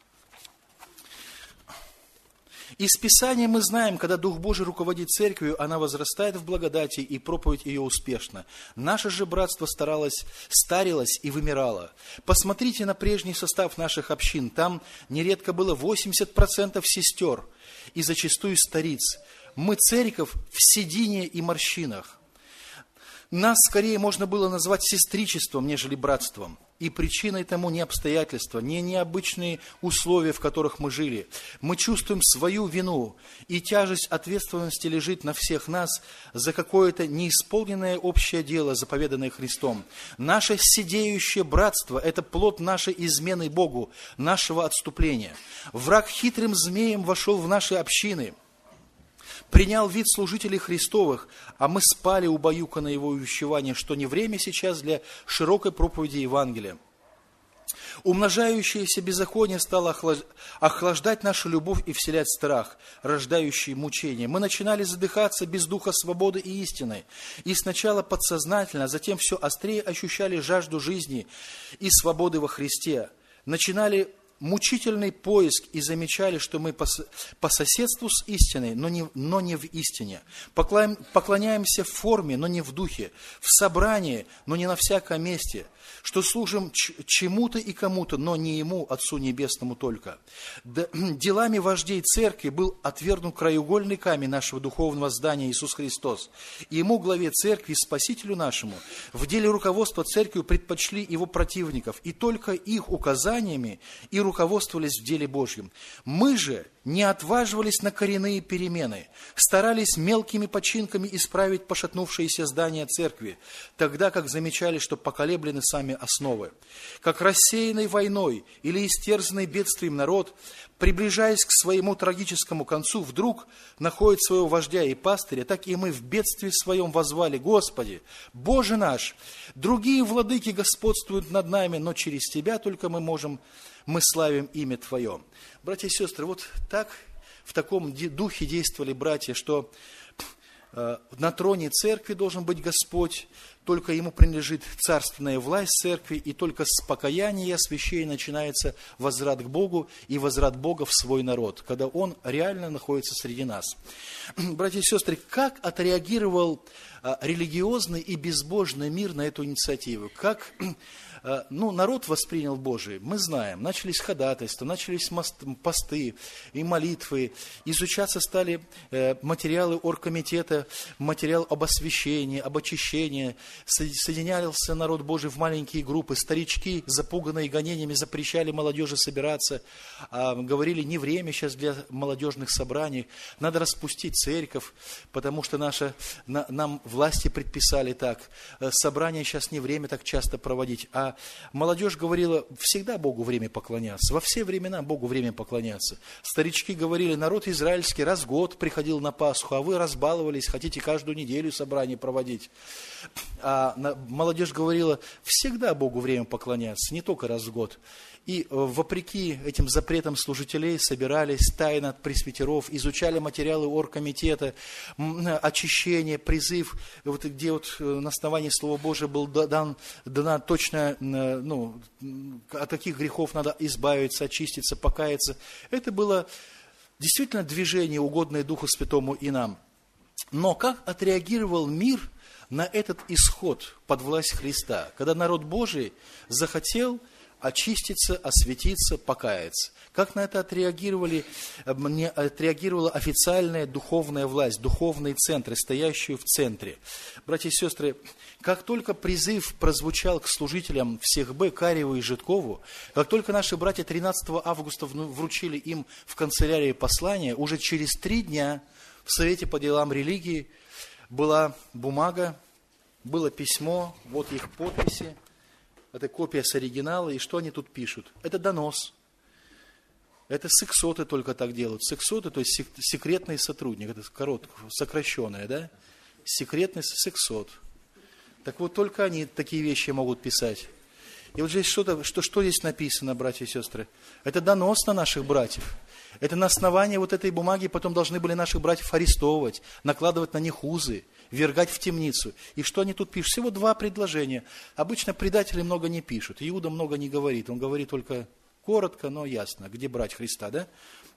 Из Писания мы знаем, когда Дух Божий руководит церковью, она возрастает в благодати, и проповедь ее успешна. Наше же братство старалось, старилось и вымирало. Посмотрите на прежний состав наших общин. Там нередко было восемьдесят процентов сестер и зачастую стариц. Мы церковь в седине и морщинах. Нас скорее можно было назвать сестричеством, нежели братством. И причиной тому не обстоятельства, не необычные условия, в которых мы жили. Мы чувствуем свою вину, и тяжесть ответственности лежит на всех нас за какое-то неисполненное общее дело, заповеданное Христом. Наше сидеющее братство – это плод нашей измены Богу, нашего отступления. Враг хитрым змеем вошел в наши общины, принял вид служителей Христовых, а мы спали, убаюканно его увещевания, что не время сейчас для широкой проповеди Евангелия. Умножающееся беззаконие стало охлаждать нашу любовь и вселять страх, рождающий мучения. Мы начинали задыхаться без духа свободы и истины. И сначала подсознательно, а затем все острее ощущали жажду жизни и свободы во Христе. Начинали мучительный поиск и замечали, что мы по, по соседству с истиной, но не, но не в истине. Поклоняем, поклоняемся в форме, но не в духе. В собрании, но не на всяком месте. Что служим чему-то и кому-то, но не Ему, Отцу Небесному только. Делами вождей церкви был отвергнут краеугольный камень нашего духовного здания Иисус Христос. И Ему, главе церкви, Спасителю нашему, в деле руководства церковью предпочли Его противников, и только их указаниями и руководствовались в деле Божьем. Мы же не отваживались на коренные перемены, старались мелкими починками исправить пошатнувшиеся здания церкви, тогда как замечали, что поколеблены сами основы. Как рассеянный войной или истерзанный бедствием народ, приближаясь к своему трагическому концу, вдруг находит своего вождя и пастыря, так и мы в бедствии своем воззвали: Господи, Боже наш, другие владыки господствуют над нами, но через Тебя только мы можем, мы славим имя Твое. Братья и сестры, вот так, в таком духе действовали братья, что э, на троне церкви должен быть Господь, только Ему принадлежит царственная власть церкви, и только с покаяния и освящения начинается возврат к Богу и возврат Бога в свой народ, когда Он реально находится среди нас. Братья и сестры, как отреагировал э, религиозный и безбожный мир на эту инициативу? Как... Ну, народ воспринял Божие, мы знаем, начались ходатайства, начались посты и молитвы, изучаться стали материалы оргкомитета, материал об освящении, об очищении, соединялся народ Божий в маленькие группы, старички, запуганные гонениями, запрещали молодежи собираться, говорили, не время сейчас для молодежных собраний, надо распустить церковь, потому что наша, нам власти предписали так, собрания сейчас не время так часто проводить, а молодежь говорила, всегда Богу время поклоняться, во все времена Богу время поклоняться. Старички говорили, народ израильский раз в год приходил на Пасху, а вы разбаловались, хотите каждую неделю собрание проводить. А молодежь говорила, всегда Богу время поклоняться, не только раз в год. И вопреки этим запретам служителей собирались тайно от пресвитеров, изучали материалы оргкомитета, очищение, призыв, вот, где вот на основании Слова Божия был дан, дана точно, ну, от каких грехов надо избавиться, очиститься, покаяться. Это было действительно движение, угодное Духу Святому и нам. Но как отреагировал мир на этот исход под власть Христа, когда народ Божий захотел очиститься, осветиться, покаяться? Как на это отреагировали, не отреагировала официальная духовная власть, духовные центры, стоящие в центре? Братья и сестры, как только призыв прозвучал к служителям всех Б, Карьеву и Житкову, как только наши братья тринадцатого августа вручили им в канцелярии послание, уже через три дня в Совете по делам религии была бумага, было письмо, вот их подписи. Это копия с оригинала, и что они тут пишут? Это донос. Это сексоты только так делают. Сексоты, то есть секретный сотрудник, это коротко, сокращенное, да? Секретный сексот. Так вот, только они такие вещи могут писать. И вот здесь что-то, что, что здесь написано, братья и сестры? Это донос на наших братьев. Это на основании вот этой бумаги потом должны были наших братьев арестовывать, накладывать на них узы, ввергать в темницу. И что они тут пишут? Всего два предложения. Обычно предатели много не пишут. Иуда много не говорит. Он говорит только коротко, но ясно, где брать Христа, да?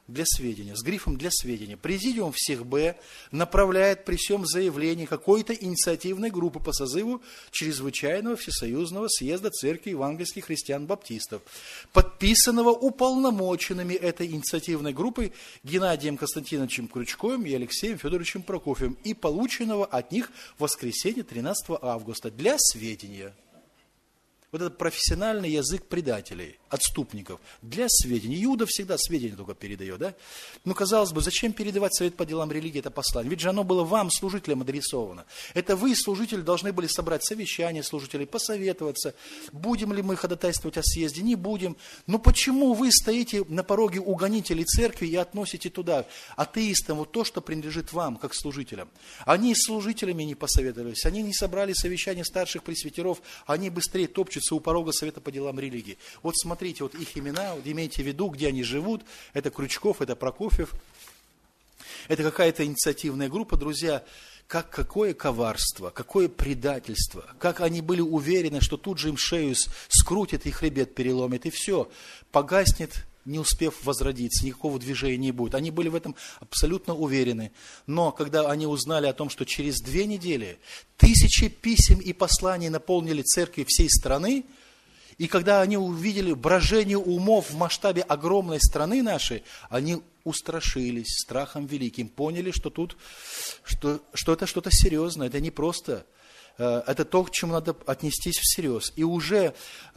для сведения, с грифом «для сведения». Президиум всех Б направляет при всем заявлении какой-то инициативной группы по созыву Чрезвычайного Всесоюзного съезда Церкви Евангельских Христиан-Баптистов, подписанного уполномоченными этой инициативной группой Геннадием Константиновичем Крючковым и Алексеем Федоровичем Прокофьевым и полученного от них в воскресенье тринадцатого августа для сведения. Вот это профессиональный язык предателей, отступников. Для сведения. Иуда всегда сведения только передает, да? Ну, казалось бы, зачем передавать Совет по делам религии это послание? Ведь же оно было вам, служителям, адресовано. Это вы, служители, должны были собрать совещание служителей, посоветоваться, будем ли мы ходатайствовать о съезде, не будем. Но почему вы стоите на пороге у гонителей церкви и относите туда, атеистам, вот то, что принадлежит вам, как служителям? Они с служителями не посоветовались, они не собрали совещание старших пресвитеров, они быстрее топчутся у порога Совета по делам религии. Вот смотрите, вот их имена, вот имейте в виду, где они живут. Это Крючков, это Прокофьев. Это какая-то инициативная группа, друзья. Как, какое коварство, какое предательство. Как они были уверены, что тут же им шею скрутит и хребет переломит, и все. Погаснет, не успев возродиться, никакого движения не будет. Они были в этом абсолютно уверены. Но когда они узнали о том, что через две недели тысячи писем и посланий наполнили церкви всей страны, и когда они увидели брожение умов в масштабе огромной страны нашей, они устрашились страхом великим, поняли, что тут, что, что это что-то серьезное, это не просто, это то, к чему надо отнестись всерьез. И уже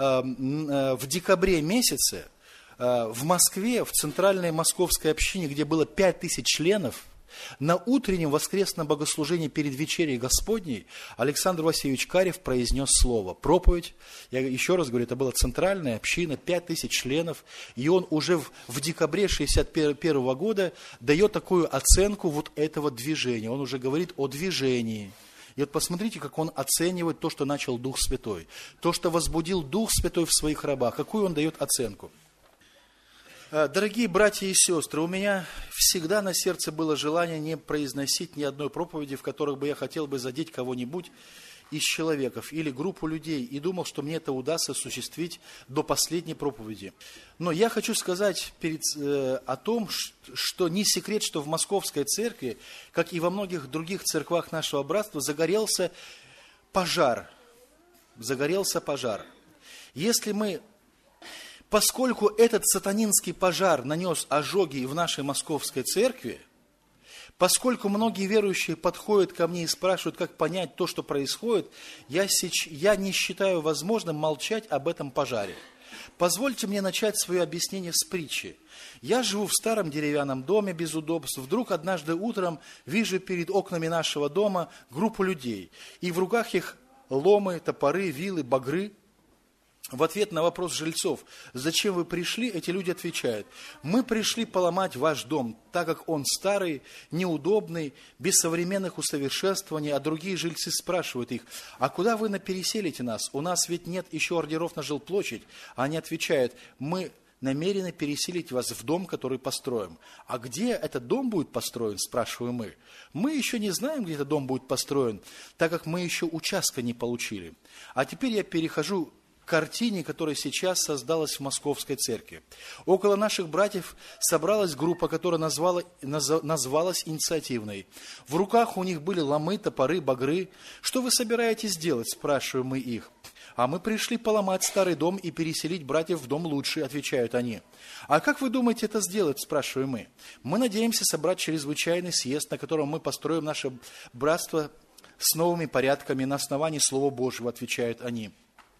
в декабре месяце в Москве, в центральной московской общине, где было пять тысяч членов, на утреннем воскресном богослужении перед вечерей Господней Александр Васильевич Карев произнес слово, проповедь. Я еще раз говорю, это была центральная община, пять тысяч членов. И он уже в, в декабре шестьдесят первого года дает такую оценку вот этого движения. Он уже говорит о движении. И вот посмотрите, как он оценивает то, что начал Дух Святой. То, что возбудил Дух Святой в своих рабах. Какую он дает оценку? Дорогие братья и сестры, у меня всегда на сердце было желание не произносить ни одной проповеди, в которых бы я хотел бы задеть кого-нибудь из человеков или группу людей, и думал, что мне это удастся осуществить до последней проповеди. Но я хочу сказать перед, э, о том, что не секрет, что в Московской церкви, как и во многих других церквах нашего братства, загорелся пожар. Загорелся пожар. Если мы... Поскольку этот сатанинский пожар нанес ожоги в нашей московской церкви, поскольку многие верующие подходят ко мне и спрашивают, как понять то, что происходит, я, сеч... я не считаю возможным молчать об этом пожаре. Позвольте мне начать свое объяснение с притчи. Я живу в старом деревянном доме без удобств. Вдруг однажды утром вижу перед окнами нашего дома группу людей. И в руках их ломы, топоры, вилы, багры. В ответ на вопрос жильцов, зачем вы пришли, эти люди отвечают, мы пришли поломать ваш дом, так как он старый, неудобный, без современных усовершенствований, а другие жильцы спрашивают их, а куда вы переселите нас? У нас ведь нет еще ордеров на жилплощадь. Они отвечают, мы намерены переселить вас в дом, который построим. А где этот дом будет построен, спрашиваем мы. Мы еще не знаем, где этот дом будет построен, так как мы еще участка не получили. А теперь я перехожу картине, которая сейчас создалась в Московской церкви. Около наших братьев собралась группа, которая назвала, наз, назвалась инициативной. В руках у них были ломы, топоры, багры. Что вы собираетесь делать, спрашиваем мы их. А мы пришли поломать старый дом и переселить братьев в дом лучший, отвечают они. А как вы думаете это сделать, спрашиваем мы. Мы надеемся собрать чрезвычайный съезд, на котором мы построим наше братство с новыми порядками на основании Слова Божьего, отвечают они.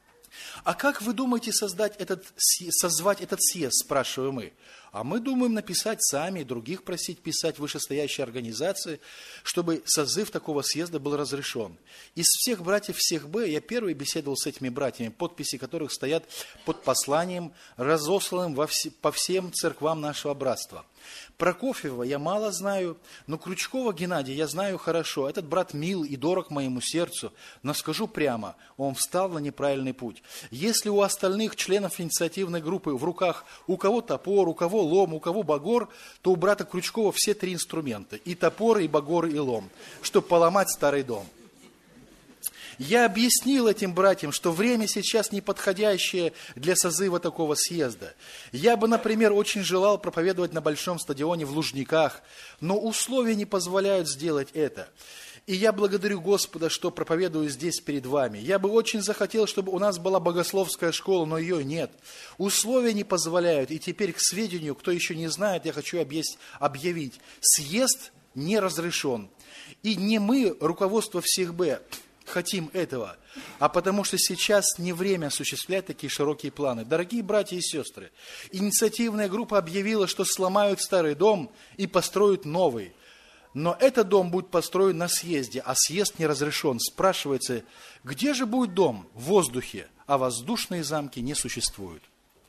А как вы думаете создать этот, созвать этот съезд, спрашиваем мы. А мы думаем написать сами, других просить писать вышестоящие организации, чтобы созыв такого съезда был разрешен. Из всех братьев всех Б я первый беседовал с этими братьями, подписи которых стоят под посланием, разосланным во вс... по всем церквам нашего братства. Прокофьева я мало знаю, но Крючкова Геннадия я знаю хорошо. Этот брат мил и дорог моему сердцу, но скажу прямо, он встал на неправильный путь. Если у остальных членов инициативной группы в руках у кого топор, у кого лом, у кого багор, то у брата Крючкова все три инструмента, и топор, и багор, и лом, чтобы поломать старый дом. Я объяснил этим братьям, что время сейчас неподходящее для созыва такого съезда. Я бы, например, очень желал проповедовать на большом стадионе в Лужниках, но условия не позволяют сделать это. И я благодарю Господа, что проповедую здесь перед вами. Я бы очень захотел, чтобы у нас была богословская школа, но ее нет. Условия не позволяют. И теперь, к сведению, кто еще не знает, я хочу объявить. Съезд не разрешен. И не мы, руководство всех Б, хотим этого, а потому что сейчас не время осуществлять такие широкие планы. Дорогие братья и сестры, инициативная группа объявила, что сломают старый дом и построят новый. Но этот дом будет построен на съезде, а съезд не разрешен. Спрашивается, где же будет дом? В воздухе, а воздушные замки не существуют.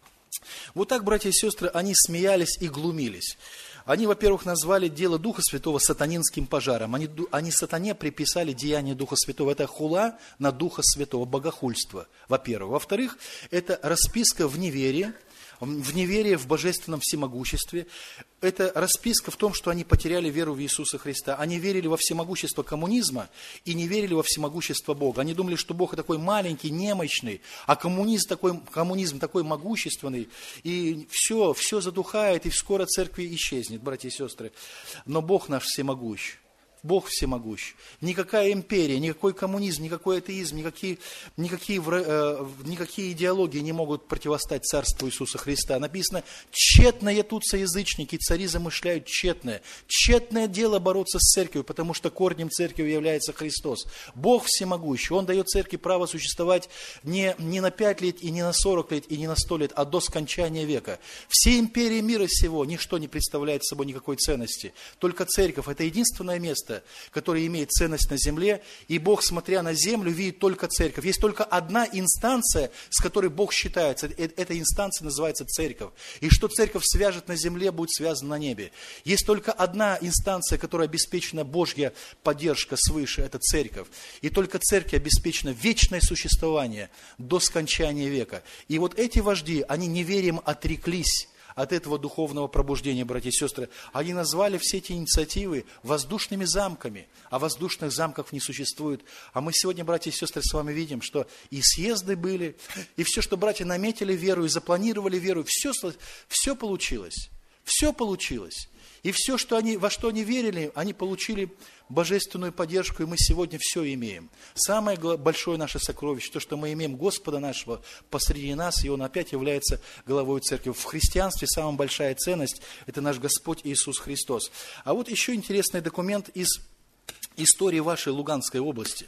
Вот так, братья и сестры, они смеялись и глумились. Они, во-первых, назвали дело Духа Святого сатанинским пожаром. Они, они сатане приписали деяние Духа Святого. Это хула на Духа Святого, богохульство, во-первых. Во-вторых, это расписка в неверии, в неверии в божественном всемогуществе. Это расписка в том, что они потеряли веру в Иисуса Христа. Они верили во всемогущество коммунизма и не верили во всемогущество Бога. Они думали, что Бог такой маленький, немощный, а коммунизм такой, коммунизм такой могущественный. И все, все задухает, и скоро церковь исчезнет, братья и сестры. Но Бог наш всемогущ. Бог всемогущ. Никакая империя, никакой коммунизм, никакой атеизм, никакие, никакие, э, никакие идеологии не могут противостать Царству Иисуса Христа. Написано, тщетно ятутся язычники, цари замышляют тщетное. Тщетное дело бороться с церковью, потому что корнем церкви является Христос. Бог всемогущий. Он дает церкви право существовать не, не на пять лет, и не на сорок лет, и не на сто лет, а до скончания века. Все империи мира сего, ничто не представляет собой никакой ценности. Только церковь – это единственное место, который имеет ценность на земле, и Бог, смотря на землю, видит только церковь. Есть только одна инстанция, с которой Бог считается. Эта инстанция называется церковь. И что церковь свяжет на земле, будет связано на небе. Есть только одна инстанция, которая обеспечена Божья поддержка свыше, это церковь. И только церковь обеспечена вечное существование до скончания века. И вот эти вожди, они неверием отреклись от этого духовного пробуждения, братья и сестры. Они назвали все эти инициативы воздушными замками, а воздушных замков не существует. А мы сегодня, братья и сестры, с вами видим, что и съезды были, и все, что братья наметили веру и запланировали веру, все, все получилось. Все получилось. И все, что они, во что они верили, они получили божественную поддержку, и мы сегодня все имеем. Самое большое наше сокровище, то, что мы имеем Господа нашего посреди нас, и Он опять является главой церкви. В христианстве самая большая ценность – это наш Господь Иисус Христос. А вот еще интересный документ из истории вашей Луганской области.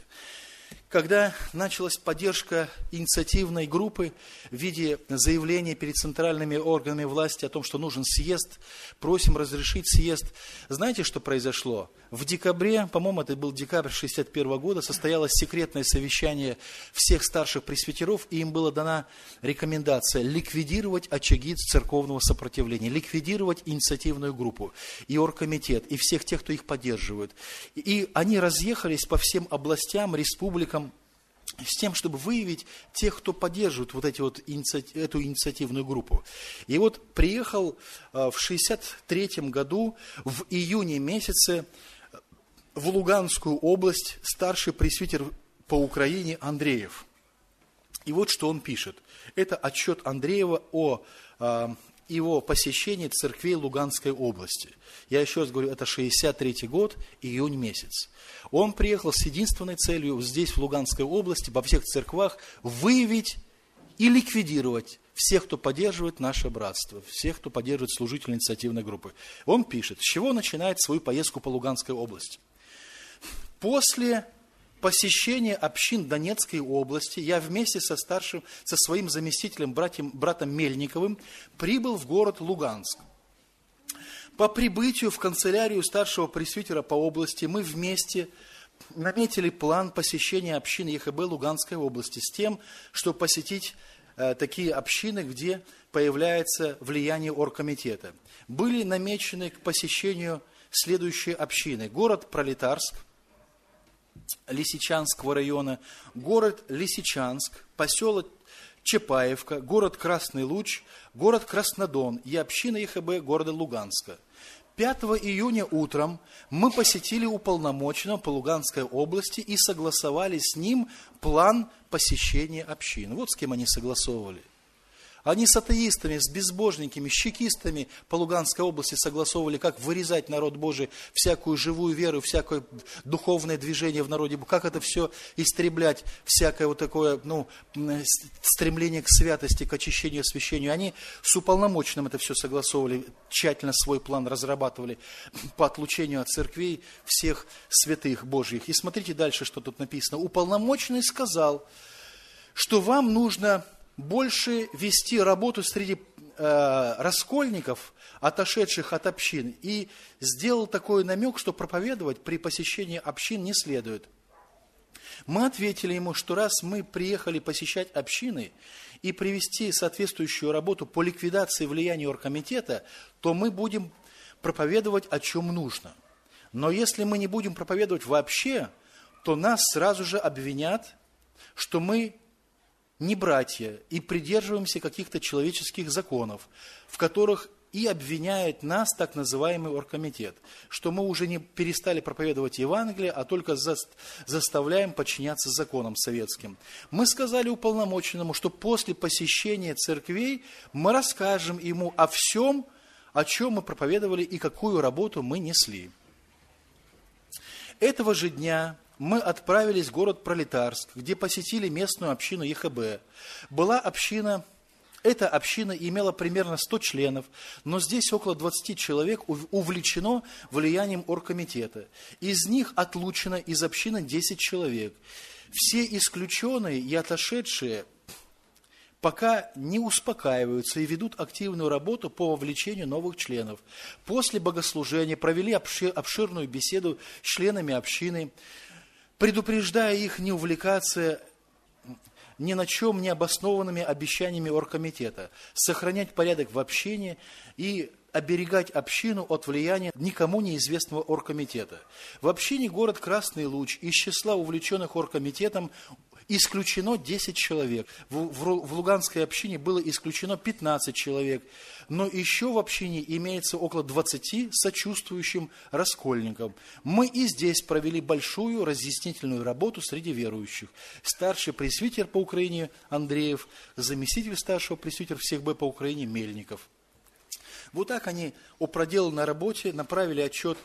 Когда началась поддержка инициативной группы в виде заявления перед центральными органами власти о том, что нужен съезд, просим разрешить съезд, знаете, что произошло? В декабре, по-моему, это был декабрь шестьдесят первого года, состоялось секретное совещание всех старших пресвитеров, и им была дана рекомендация ликвидировать очаги церковного сопротивления, ликвидировать инициативную группу, и оргкомитет, и всех тех, кто их поддерживает. И они разъехались по всем областям, республикам, с тем, чтобы выявить тех, кто поддерживает вот эти вот инициатив, эту инициативную группу. И вот приехал в шестьдесят третьем году, в июне месяце, в Луганскую область старший пресвитер по Украине Андреев. И вот что он пишет. Это отчет Андреева о его посещении церквей Луганской области. Я еще раз говорю, это шестьдесят третий год, июнь месяц. Он приехал с единственной целью здесь, в Луганской области, во всех церквах, выявить и ликвидировать всех, кто поддерживает наше братство, всех, кто поддерживает служителей инициативной группы. Он пишет, с чего начинает свою поездку по Луганской области. После посещения общин Донецкой области я вместе со старшим, со своим заместителем, братьем, братом Мельниковым, прибыл в город Луганск. По прибытию в канцелярию старшего пресвитера по области мы вместе наметили план посещения общин ЕХБ Луганской области с тем, чтобы посетить э, такие общины, где появляется влияние оргкомитета. Были намечены к посещению следующие общины. Город Пролетарск, Лисичанского района, город Лисичанск, поселок Чапаевка, город Красный Луч, город Краснодон и община ЕХБ города Луганска. пятого июня утром мы посетили уполномоченного по Луганской области и согласовали с ним план посещения общин. Вот с кем они согласовывали. Они с атеистами, с безбожниками, с чекистами по Луганской области согласовывали, как вырезать народ Божий, всякую живую веру, всякое духовное движение в народе, как это все истреблять, всякое вот такое, ну, стремление к святости, к очищению, освящению. Они с уполномоченным это все согласовывали, тщательно свой план разрабатывали по отлучению от церквей всех святых Божьих. И смотрите дальше, что тут написано. Уполномоченный сказал, что вам нужно больше вести работу среди э, раскольников, отошедших от общин, и сделал такой намек, что проповедовать при посещении общин не следует. Мы ответили ему, что раз мы приехали посещать общины и привести соответствующую работу по ликвидации влияния оргкомитета, то мы будем проповедовать о чем нужно. Но если мы не будем проповедовать вообще, то нас сразу же обвинят, что мы не братья, и придерживаемся каких-то человеческих законов, в которых и обвиняет нас так называемый оргкомитет, что мы уже не перестали проповедовать Евангелие, а только заставляем подчиняться законам советским. Мы сказали уполномоченному, что после посещения церквей мы расскажем ему о всем, о чем мы проповедовали и какую работу мы несли. Этого же дня мы отправились в город Пролетарск, где посетили местную общину ЕХБ. Была община, эта община имела примерно сто членов, но здесь около двадцати человек увлечено влиянием оргкомитета. Из них отлучено из общины десять человек. Все исключенные и отошедшие пока не успокаиваются и ведут активную работу по вовлечению новых членов. После богослужения провели обширную беседу с членами общины, предупреждая их не увлекаться ни на чем не обоснованными обещаниями оргкомитета, сохранять порядок в общине и оберегать общину от влияния никому неизвестного оргкомитета. В общине город Красный Луч из числа увлеченных оргкомитетом исключено десять человек. В, в, в Луганской общине было исключено пятнадцать человек. Но еще в общине имеется около двадцати сочувствующим раскольникам. Мы и здесь провели большую разъяснительную работу среди верующих. Старший пресвитер по Украине Андреев, заместитель старшего пресвитера всех Б по Украине Мельников. Вот так они о проделанной работе направили отчет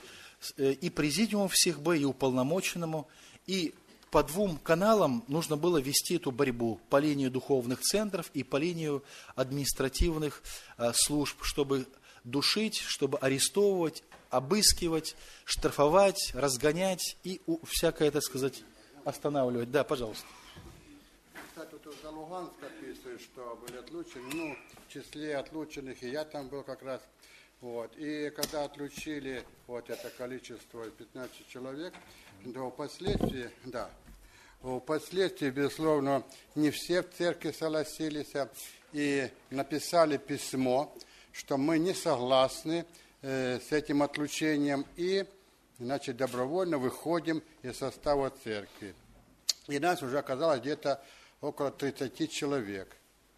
и президиуму всех Б, и уполномоченному, и по двум каналам нужно было вести эту борьбу, по линии духовных центров и по линии административных а, служб, чтобы душить, чтобы арестовывать, обыскивать, штрафовать, разгонять и у, всякое, так сказать, останавливать. Да, пожалуйста. Кстати, тут за Луганск описывают, что были отлучены, ну, в числе отлученных, и я там был как раз. Вот. И когда отлучили вот это количество пятнадцать человек, то впоследствии, да, впоследствии, безусловно, не все в церкви согласились и написали письмо, что мы не согласны э, с этим отлучением и, значит, добровольно выходим из состава церкви. И нас уже оказалось где-то около тридцати человек,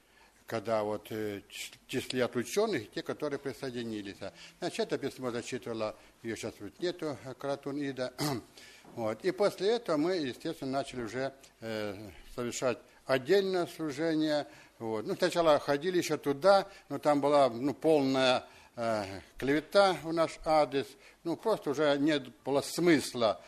когда вот э, в числе отлученных, те, которые присоединились. Значит, это письмо зачитывала, ее сейчас вот нету, Каратун Ида. Вот. И после этого мы, естественно, начали уже э, совершать отдельное служение. Вот. Ну, сначала ходили еще туда, но там была ну, полная э, клевета в наш адрес. Ну, просто уже не было смысла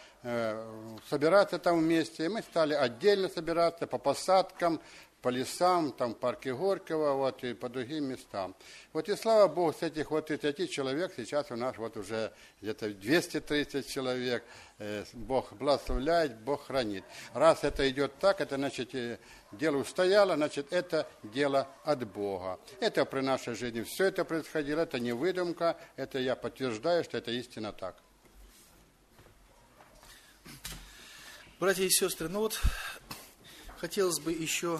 э, собираться там вместе. И мы стали отдельно собираться по посадкам, по лесам, там, в парке Горького, вот, и по другим местам. Вот и слава Богу, с этих вот тридцати человек сейчас у нас вот уже где-то двести тридцать человек. Э, Бог благословляет, Бог хранит. Раз это идет так, это значит, дело устояло, значит, это дело от Бога. Это при нашей жизни все это происходило, это не выдумка, это я подтверждаю, что это истинно так. Братья и сестры, ну вот хотелось бы еще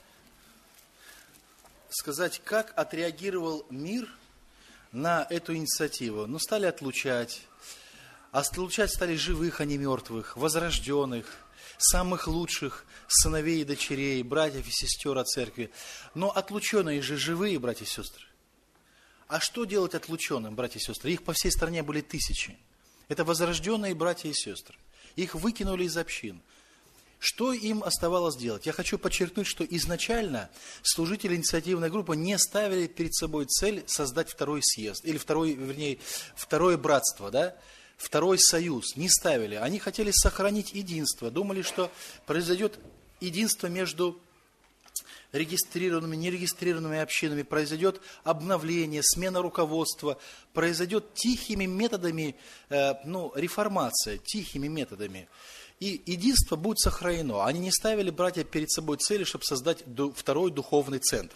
сказать, как отреагировал мир на эту инициативу. Ну, стали отлучать. А отлучать стали живых, а не мертвых, возрожденных, самых лучших сыновей и дочерей, братьев и сестер от церкви. Но отлученные же живые, братья и сестры. А что делать отлученным, братья и сестры? Их по всей стране были тысячи. Это возрожденные братья и сестры. Их выкинули из общин. Что им оставалось делать? Я хочу подчеркнуть, что изначально служители инициативной группы не ставили перед собой цель создать второй съезд, или второй, вернее, второе братство, да? Второй союз. Не ставили. Они хотели сохранить единство. Думали, что произойдет единство между регистрированными, нерегистрированными общинами, произойдет обновление, смена руководства, произойдет тихими методами, э, ну, реформация, тихими методами. И единство будет сохранено. Они не ставили, братья, перед собой цели, чтобы создать второй духовный центр.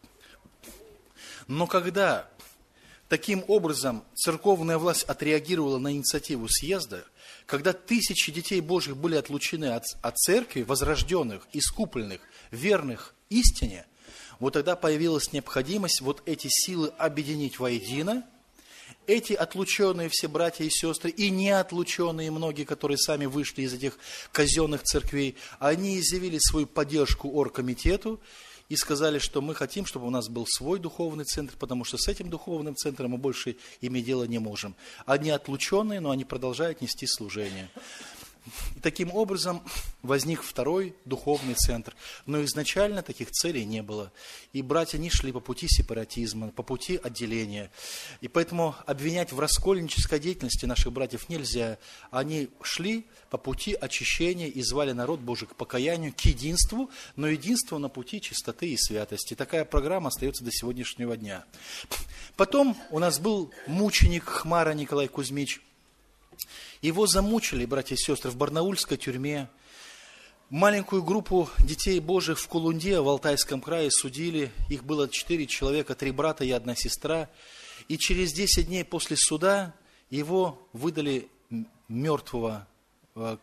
Но когда таким образом церковная власть отреагировала на инициативу съезда, когда тысячи детей Божьих были отлучены от, от церкви, возрожденных, искупленных, верных истине, вот тогда появилась необходимость вот эти силы объединить воедино. Эти отлученные все братья и сестры, и неотлученные многие, которые сами вышли из этих казенных церквей, они изъявили свою поддержку оргкомитету и сказали, что мы хотим, чтобы у нас был свой духовный центр, потому что с этим духовным центром мы больше иметь дело не можем. Они отлученные, но они продолжают нести служение. И таким образом возник второй духовный центр. Но изначально таких целей не было. И братья не шли по пути сепаратизма, по пути отделения. И поэтому обвинять в раскольнической деятельности наших братьев нельзя. Они шли по пути очищения и звали народ Божий к покаянию, к единству, но единству на пути чистоты и святости. Такая программа остается до сегодняшнего дня. Потом у нас был мученик Хмара Николай Кузьмич. Его замучили, братья и сестры, в барнаульской тюрьме. Маленькую группу детей Божьих в Кулунде, в Алтайском крае, судили. Их было четыре человека, три брата и одна сестра. И через десять дней после суда его выдали мертвого. В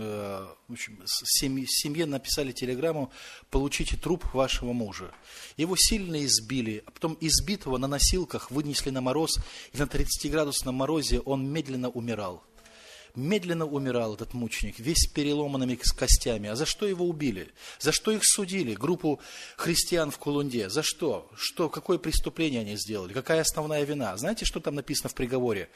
общем, семье написали телеграмму: получите труп вашего мужа. Его сильно избили, а потом избитого на носилках вынесли на мороз, и на тридцатиградусном морозе он медленно умирал. Медленно умирал этот мученик, весь переломанными костями. А за что его убили? За что их судили? Группу христиан в Кулунде. За что? Что? Какое преступление они сделали? Какая основная вина? Знаете, что там написано в приговоре?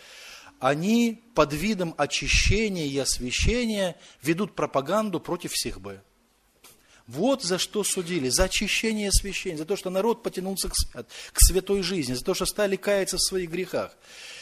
Они под видом очищения и освящения ведут пропаганду против всех бы. Вот за что судили, за очищение и освящение, за то, что народ потянулся к, свят, к святой жизни, за то, что стали каяться в своих грехах.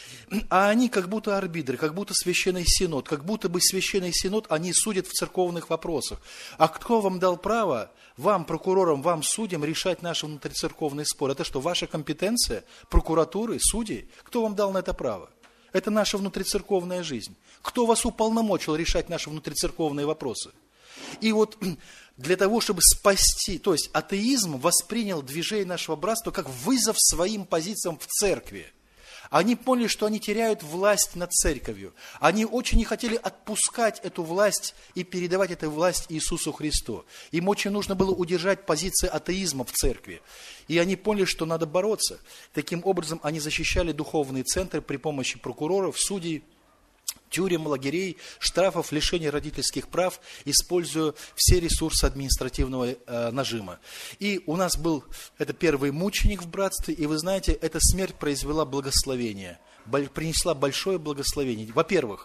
А они как будто арбитры, как будто священный синод, как будто бы священный синод, они судят в церковных вопросах. А кто вам дал право, вам, прокурорам, вам, судьям, решать наши внутрицерковные споры? Это что, ваша компетенция, прокуратуры, судей? Кто вам дал на это право? Это наша внутрицерковная жизнь. Кто вас уполномочил решать наши внутрицерковные вопросы? И вот для того, чтобы спасти, то есть атеизм воспринял движение нашего братства как вызов своим позициям в церкви. Они поняли, что они теряют власть над церковью. Они очень не хотели отпускать эту власть и передавать эту власть Иисусу Христу. Им очень нужно было удержать позиции атеизма в церкви. И они поняли, что надо бороться. Таким образом, они защищали духовные центры при помощи прокуроров, судей, тюрем, лагерей, штрафов, лишения родительских прав, используя все ресурсы административного э, нажима. И у нас был, это первый мученик в братстве, и вы знаете, эта смерть произвела благословение, боль, принесла большое благословение. Во-первых,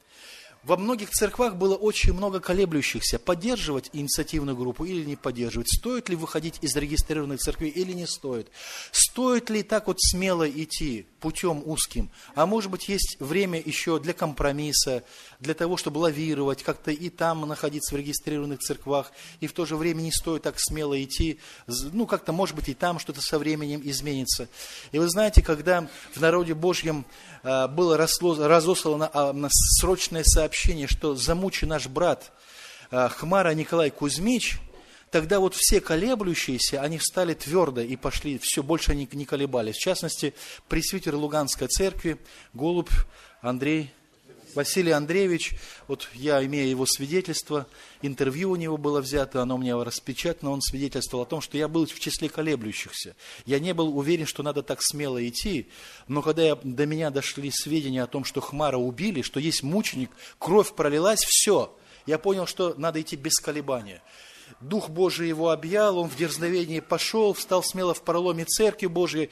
во многих церквах было очень много колеблющихся, поддерживать инициативную группу или не поддерживать, стоит ли выходить из зарегистрированных церквей или не стоит, стоит ли так вот смело идти путем узким, а может быть есть время еще для компромисса, для того, чтобы лавировать, как-то и там находиться в регистрированных церквах, и в то же время не стоит так смело идти, ну как-то может быть и там что-то со временем изменится. И вы знаете, когда в народе Божьем было разослано срочное сообщение, что замучен наш брат Хмара Николай Кузьмич, тогда вот все колеблющиеся, они встали твердо и пошли, все, больше они не колебались. В частности, пресвитер Луганской церкви, Голубь Андрей, Василий Андреевич, вот я имею его свидетельство, интервью у него было взято, оно у меня распечатано, он свидетельствовал о том, что я был в числе колеблющихся. Я не был уверен, что надо так смело идти, но когда я, до меня дошли сведения о том, что Хмара убили, что есть мученик, кровь пролилась, все, я понял, что надо идти без колебания. Дух Божий его объял, он в дерзновении пошел, встал смело в проломе церкви Божией,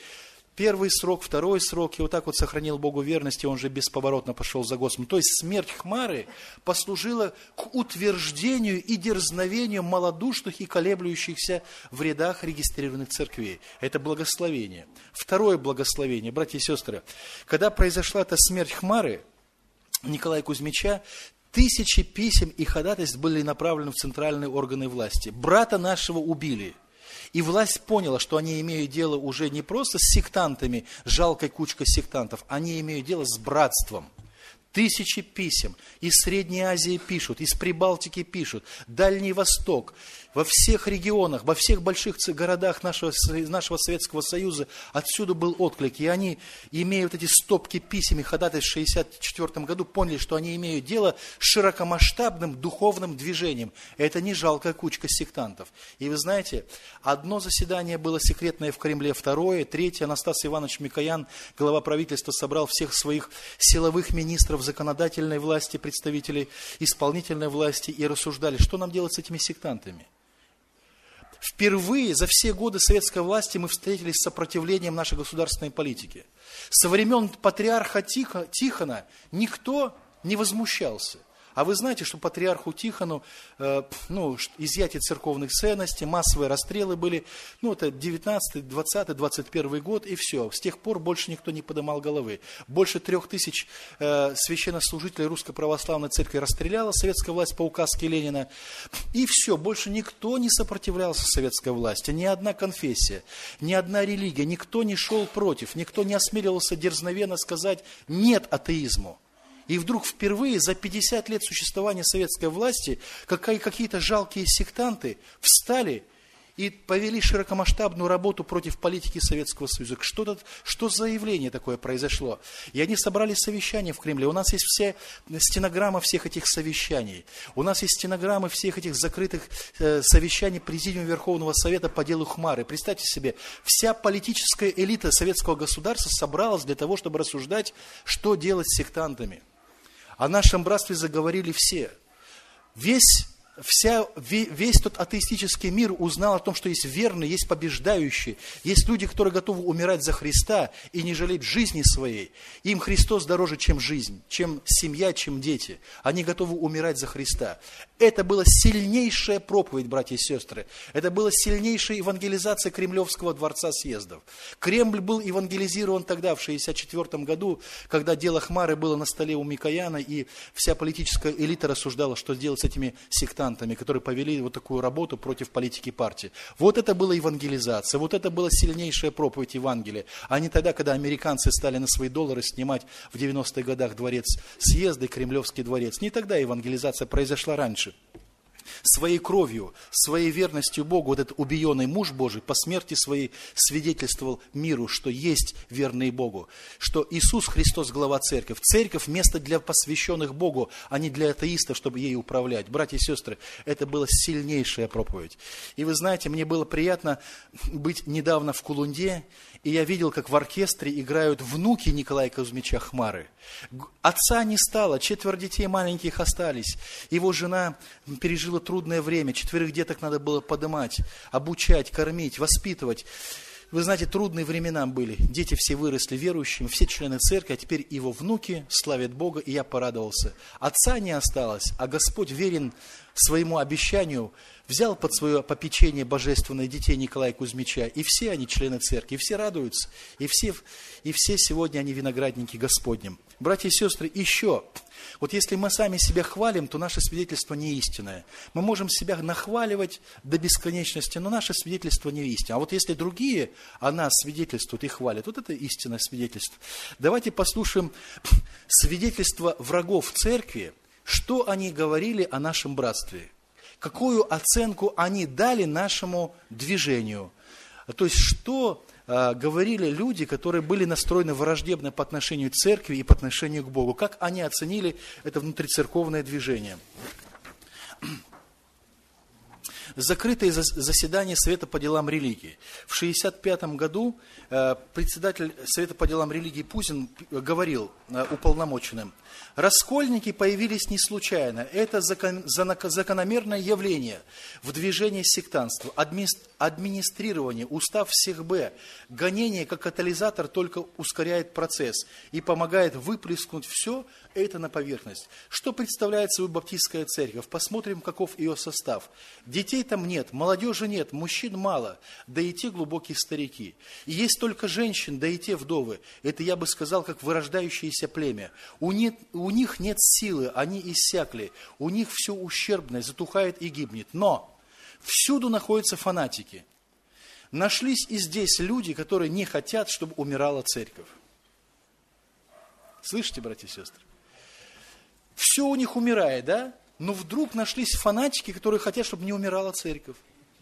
Первый срок, второй срок, и вот так вот сохранил Богу верность, и он же бесповоротно пошел за Господом. То есть смерть Хмары послужила к утверждению и дерзновению малодушных и колеблющихся в рядах регистрированных церквей. Это благословение. Второе благословение, братья и сестры. Когда произошла эта смерть Хмары, Николая Кузьмича, тысячи писем и ходатайств были направлены в центральные органы власти. Брата нашего убили. И власть поняла, что они имеют дело уже не просто с сектантами, жалкой кучкой сектантов, они имеют дело с братством. Тысячи писем из Средней Азии пишут, из Прибалтики пишут, Дальний Восток, во всех регионах, во всех больших городах нашего, нашего Советского Союза отсюда был отклик. И они, имея вот эти стопки писем и ходатайств в шестьдесят четвёртом году, поняли, что они имеют дело с широкомасштабным духовным движением. Это не жалкая кучка сектантов. И вы знаете, одно заседание было секретное в Кремле, второе, третье. Анастас Иванович Микоян, глава правительства, собрал всех своих силовых министров законодательной власти, представителей исполнительной власти и рассуждали, что нам делать с этими сектантами. Впервые за все годы советской власти мы встретились с сопротивлением нашей государственной политики. Со времен патриарха Тихона никто не возмущался. А вы знаете, что патриарху Тихону, э, ну, изъятие церковных ценностей, массовые расстрелы были, ну, это девятнадцатый, двадцатый, двадцать первый год, и все. С тех пор больше никто не поднимал головы. Больше трех тысяч э, священнослужителей Русской Православной Церкви расстреляла советская власть по указке Ленина. И все, больше никто не сопротивлялся советской власти, ни одна конфессия, ни одна религия, никто не шел против, никто не осмеливался дерзновенно сказать «нет» атеизму. И вдруг впервые за пятьдесят лет существования советской власти какие-то жалкие сектанты встали и повели широкомасштабную работу против политики Советского Союза. Что, что за явление такое произошло? И они собрали совещание в Кремле. У нас есть вся стенограмма всех этих совещаний. У нас есть стенограммы всех этих закрытых э, совещаний Президиума Верховного Совета по делу Хмары. Представьте себе, вся политическая элита советского государства собралась для того, чтобы рассуждать, что делать с сектантами. О нашем братстве заговорили все. Весь, вся, весь тот атеистический мир узнал о том, что есть верные, есть побеждающие, есть люди, которые готовы умирать за Христа и не жалеть жизни своей. Им Христос дороже, чем жизнь, чем семья, чем дети. Они готовы умирать за Христа. Это была сильнейшая проповедь, братья и сестры. Это была сильнейшая евангелизация Кремлевского дворца съездов. Кремль был евангелизирован тогда, в шестьдесят четвёртом году, когда дело Хмары было на столе у Микояна, и вся политическая элита рассуждала, что сделать с этими сектантами, которые повели вот такую работу против политики партии. Вот это была евангелизация, вот это была сильнейшая проповедь Евангелия. А не тогда, когда американцы стали на свои доллары снимать в девяностых годах дворец съезда и Кремлевский дворец. Не тогда евангелизация произошла, раньше. Своей кровью, своей верностью Богу вот этот убиенный муж Божий по смерти своей свидетельствовал миру, что есть верные Богу, что Иисус Христос глава церкви. Церковь – место для посвященных Богу, а не для атеистов, чтобы ей управлять. Братья и сестры, это была сильнейшая проповедь. И вы знаете, мне было приятно быть недавно в Кулунде, и я видел, как в оркестре играют внуки Николая Кузьмича Хмары. Отца не стало, четверо детей маленьких остались. Его жена пережила трудное время, четверых деток надо было поднимать, обучать, кормить, воспитывать. Вы знаете, трудные времена были. Дети все выросли верующими, все члены церкви, а теперь его внуки славят Бога, и я порадовался. Отца не осталось, а Господь верен своему обещанию, взял под свое попечение божественное детей Николая Кузьмича, и все они члены церкви, и все радуются, и все, и все сегодня они виноградники Господним. Братья и сестры, еще, вот если мы сами себя хвалим, то наше свидетельство не истинное. Мы можем себя нахваливать до бесконечности, но наше свидетельство не истинное. А вот если другие о нас свидетельствуют и хвалят, вот это истинное свидетельство. Давайте послушаем свидетельство врагов церкви, что они говорили о нашем братстве. Какую оценку они дали нашему движению. То есть, что э, говорили люди, которые были настроены враждебно по отношению к церкви и по отношению к Богу. Как они оценили это внутрицерковное движение. закрытое заседание Совета по делам религии. В шестьдесят пятом году председатель Совета по делам религии Пузин говорил уполномоченным: раскольники появились не случайно, это закон, закономерное явление в движении сектантства, администрирование, устав всех Б, гонение как катализатор только ускоряет процесс и помогает выплеснуть все это на поверхность. Что представляет собой баптистская церковь? Посмотрим, каков ее состав. Детей там нет, молодежи нет, мужчин мало, да и те глубокие старики. И есть только женщин, да и те вдовы. Это, я бы сказал, как вырождающееся племя. У них, у них нет силы, они иссякли. У них все ущербное, затухает и гибнет. Но всюду находятся фанатики. Нашлись и здесь люди, которые не хотят, чтобы умирала церковь. Слышите, братья и сестры? Все у них умирает, да? Но вдруг нашлись фанатики, которые хотят, чтобы не умирала церковь.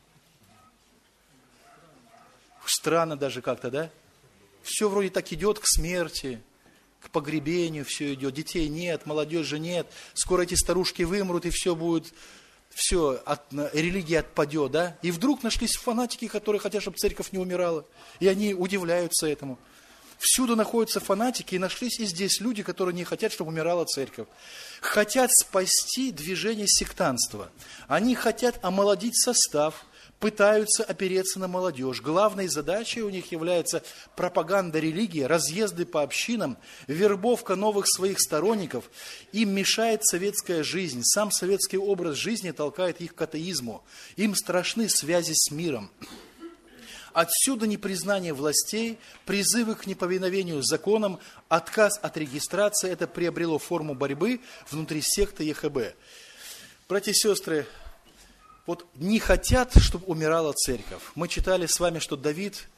Странно даже как-то, да? Все вроде так идет к смерти, к погребению все идет. Детей нет, молодежи нет. Скоро эти старушки вымрут, и все будет, все, от, религия отпадет, да? И вдруг нашлись фанатики, которые хотят, чтобы церковь не умирала. И они удивляются этому. Всюду находятся фанатики, и нашлись и здесь люди, которые не хотят, чтобы умирала церковь. Хотят спасти движение сектантства. Они хотят омолодить состав, пытаются опереться на молодежь. Главной задачей у них является пропаганда религии, разъезды по общинам, вербовка новых своих сторонников. Им мешает советская жизнь. Сам советский образ жизни толкает их к атеизму. Им страшны связи с миром. Отсюда непризнание властей, призывы к неповиновению законам, отказ от регистрации. Это приобрело форму борьбы внутри секты ЕХБ. Братья и сестры, вот не хотят, чтобы умирала церковь. Мы читали с вами, что Давид,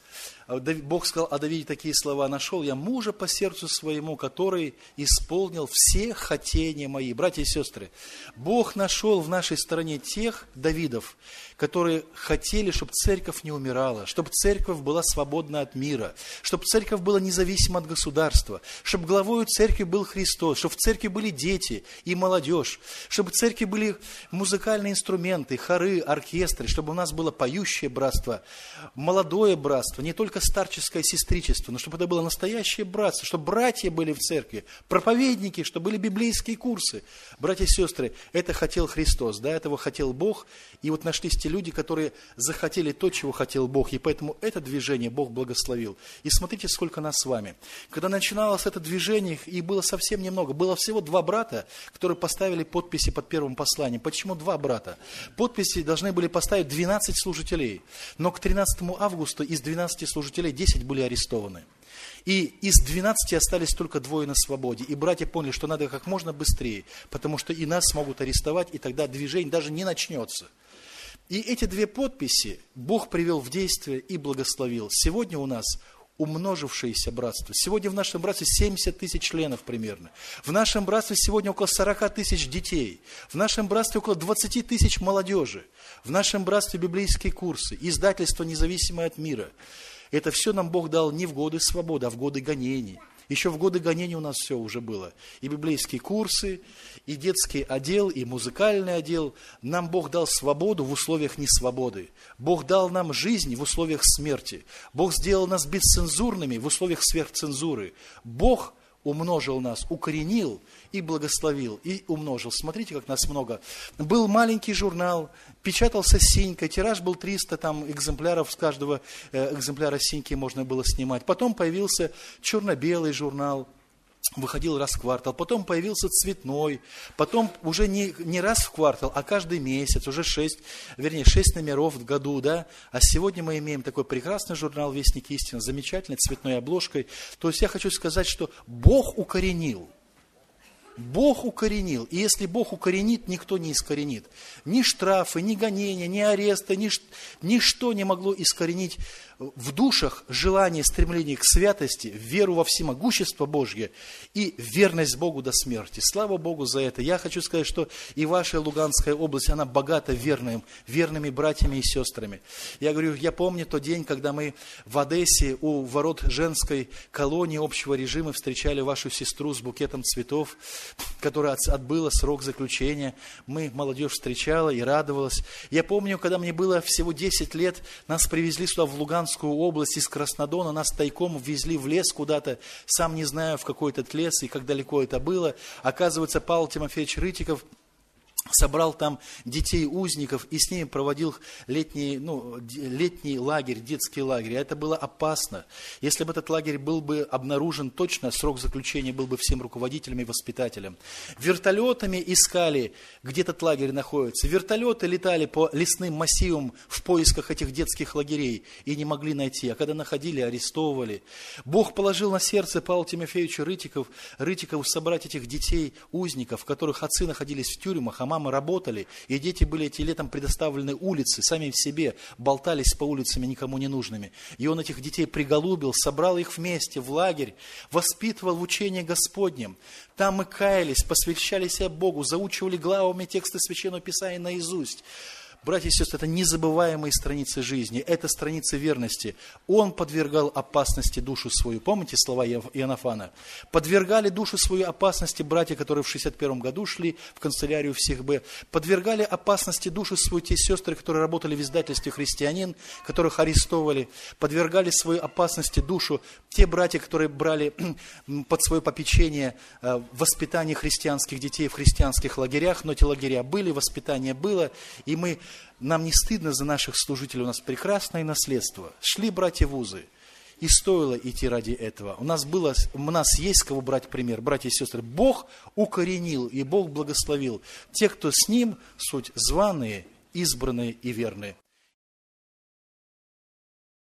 Бог сказал о Давиде такие слова: «Нашел я мужа по сердцу своему, который исполнил все хотения мои». Братья и сестры, Бог нашел в нашей стране тех Давидов, которые хотели, чтобы церковь не умирала, чтобы церковь была свободна от мира, чтобы церковь была независима от государства, чтобы главою церкви был Христос, чтобы в церкви были дети и молодежь, чтобы в церкви были музыкальные инструменты, хоры, оркестры, чтобы у нас было поющее братство, молодое братство, не только старческое сестричество, но чтобы это было настоящее братство, чтобы братья были в церкви, проповедники, чтобы были библейские курсы. Братья и сестры, это хотел Христос, да, этого хотел Бог, и вот нашлись те люди, которые захотели то, чего хотел Бог, и поэтому это движение Бог благословил. И смотрите, сколько нас с вами. Когда начиналось это движение, их было совсем немного, было всего два брата, которые поставили подписи под первым посланием. Почему два брата? Подписи должны были поставить двенадцать служителей, но к тринадцатому августа из двенадцати служителей десять были арестованы. И из двенадцати остались только двое на свободе. И братья поняли, что надо как можно быстрее, потому что и нас смогут арестовать, и тогда движение даже не начнется. И эти две подписи Бог привел в действие и благословил. Сегодня у нас умножившееся братство. Сегодня в нашем братстве семьдесят тысяч членов примерно. В нашем братстве сегодня около сорок тысяч детей. В нашем братстве около двадцать тысяч молодежи. В нашем братстве библейские курсы, издательство независимое от мира. Это все нам Бог дал не в годы свободы, а в годы гонений. Еще в годы гонений у нас все уже было. И библейские курсы, и детский отдел, и музыкальный отдел. Нам Бог дал свободу в условиях несвободы. Бог дал нам жизнь в условиях смерти. Бог сделал нас бесцензурными в условиях сверхцензуры. Бог умножил нас, укоренил и благословил, и умножил. Смотрите, как нас много. Был маленький журнал, печатался синькой, тираж был триста там, экземпляров, с каждого э, экземпляра синьки можно было снимать. Потом появился черно-белый журнал, выходил раз в квартал, потом появился цветной, потом уже не, не раз в квартал, а каждый месяц, уже шесть, вернее, шесть номеров в году, да, а сегодня мы имеем такой прекрасный журнал «Вестник истины», замечательной цветной обложкой. То есть я хочу сказать, что Бог укоренил, Бог укоренил, и если Бог укоренит, никто не искоренит. Ни штрафы, ни гонения, ни аресты, ни, ничто не могло искоренить в душах желание, стремление к святости, веру во всемогущество Божье и верность Богу до смерти. Слава Богу за это. Я хочу сказать, что и ваша Луганская область, она богата верным, верными братьями и сестрами. Я говорю, я помню тот день, когда мы в Одессе у ворот женской колонии общего режима встречали вашу сестру с букетом цветов, которая отбыла срок заключения. Мы, молодежь, встречала и радовалась. Я помню, когда мне было всего десять лет, нас привезли сюда, в Луганскую область, из Краснодона, нас тайком ввезли в лес куда-то, сам не знаю, в какой этот лес и как далеко это было. Оказывается, Павел Тимофеевич Рытиков собрал там детей узников и с ними проводил летний, ну, летний лагерь, детский лагерь. Это было опасно. Если бы этот лагерь был бы обнаружен точно, срок заключения был бы всем руководителям и воспитателям. Вертолетами искали, где этот лагерь находится. Вертолеты летали по лесным массивам в поисках этих детских лагерей и не могли найти. А когда находили, арестовывали. Бог положил на сердце Павла Тимофеевича Рытиков, Рытикову собрать этих детей узников, которых отцы находились в тюрьмах, а мамы работали, и дети были эти летом предоставлены улице, сами в себе, болтались по улицам никому не нужными. И он этих детей приголубил, собрал их вместе в лагерь, воспитывал в учении Господнем. Там мы каялись, посвящали себя Богу, заучивали главами тексты Священного Писания наизусть. Братья и сестры, это незабываемые страницы жизни, это страницы верности. Он подвергал опасности душу свою. Помните слова Иоаннафана? Подвергали душу свою опасности братья, которые в шестьдесят первом году шли в канцелярию всех Б. Подвергали опасности душу свою те сестры, которые работали в издательстве «Христианин», которых арестовывали. Подвергали свою опасности душу те братья, которые брали под свое попечение воспитание христианских детей в христианских лагерях. Но эти лагеря были, воспитание было, и мы... Нам не стыдно за наших служителей, у нас прекрасное наследство. Шли братья в вузы, и стоило идти ради этого. У нас, было, у нас есть кого брать пример, братья и сестры. Бог укоренил, и Бог благословил. Те, кто с Ним, суть званые, избранные и верные.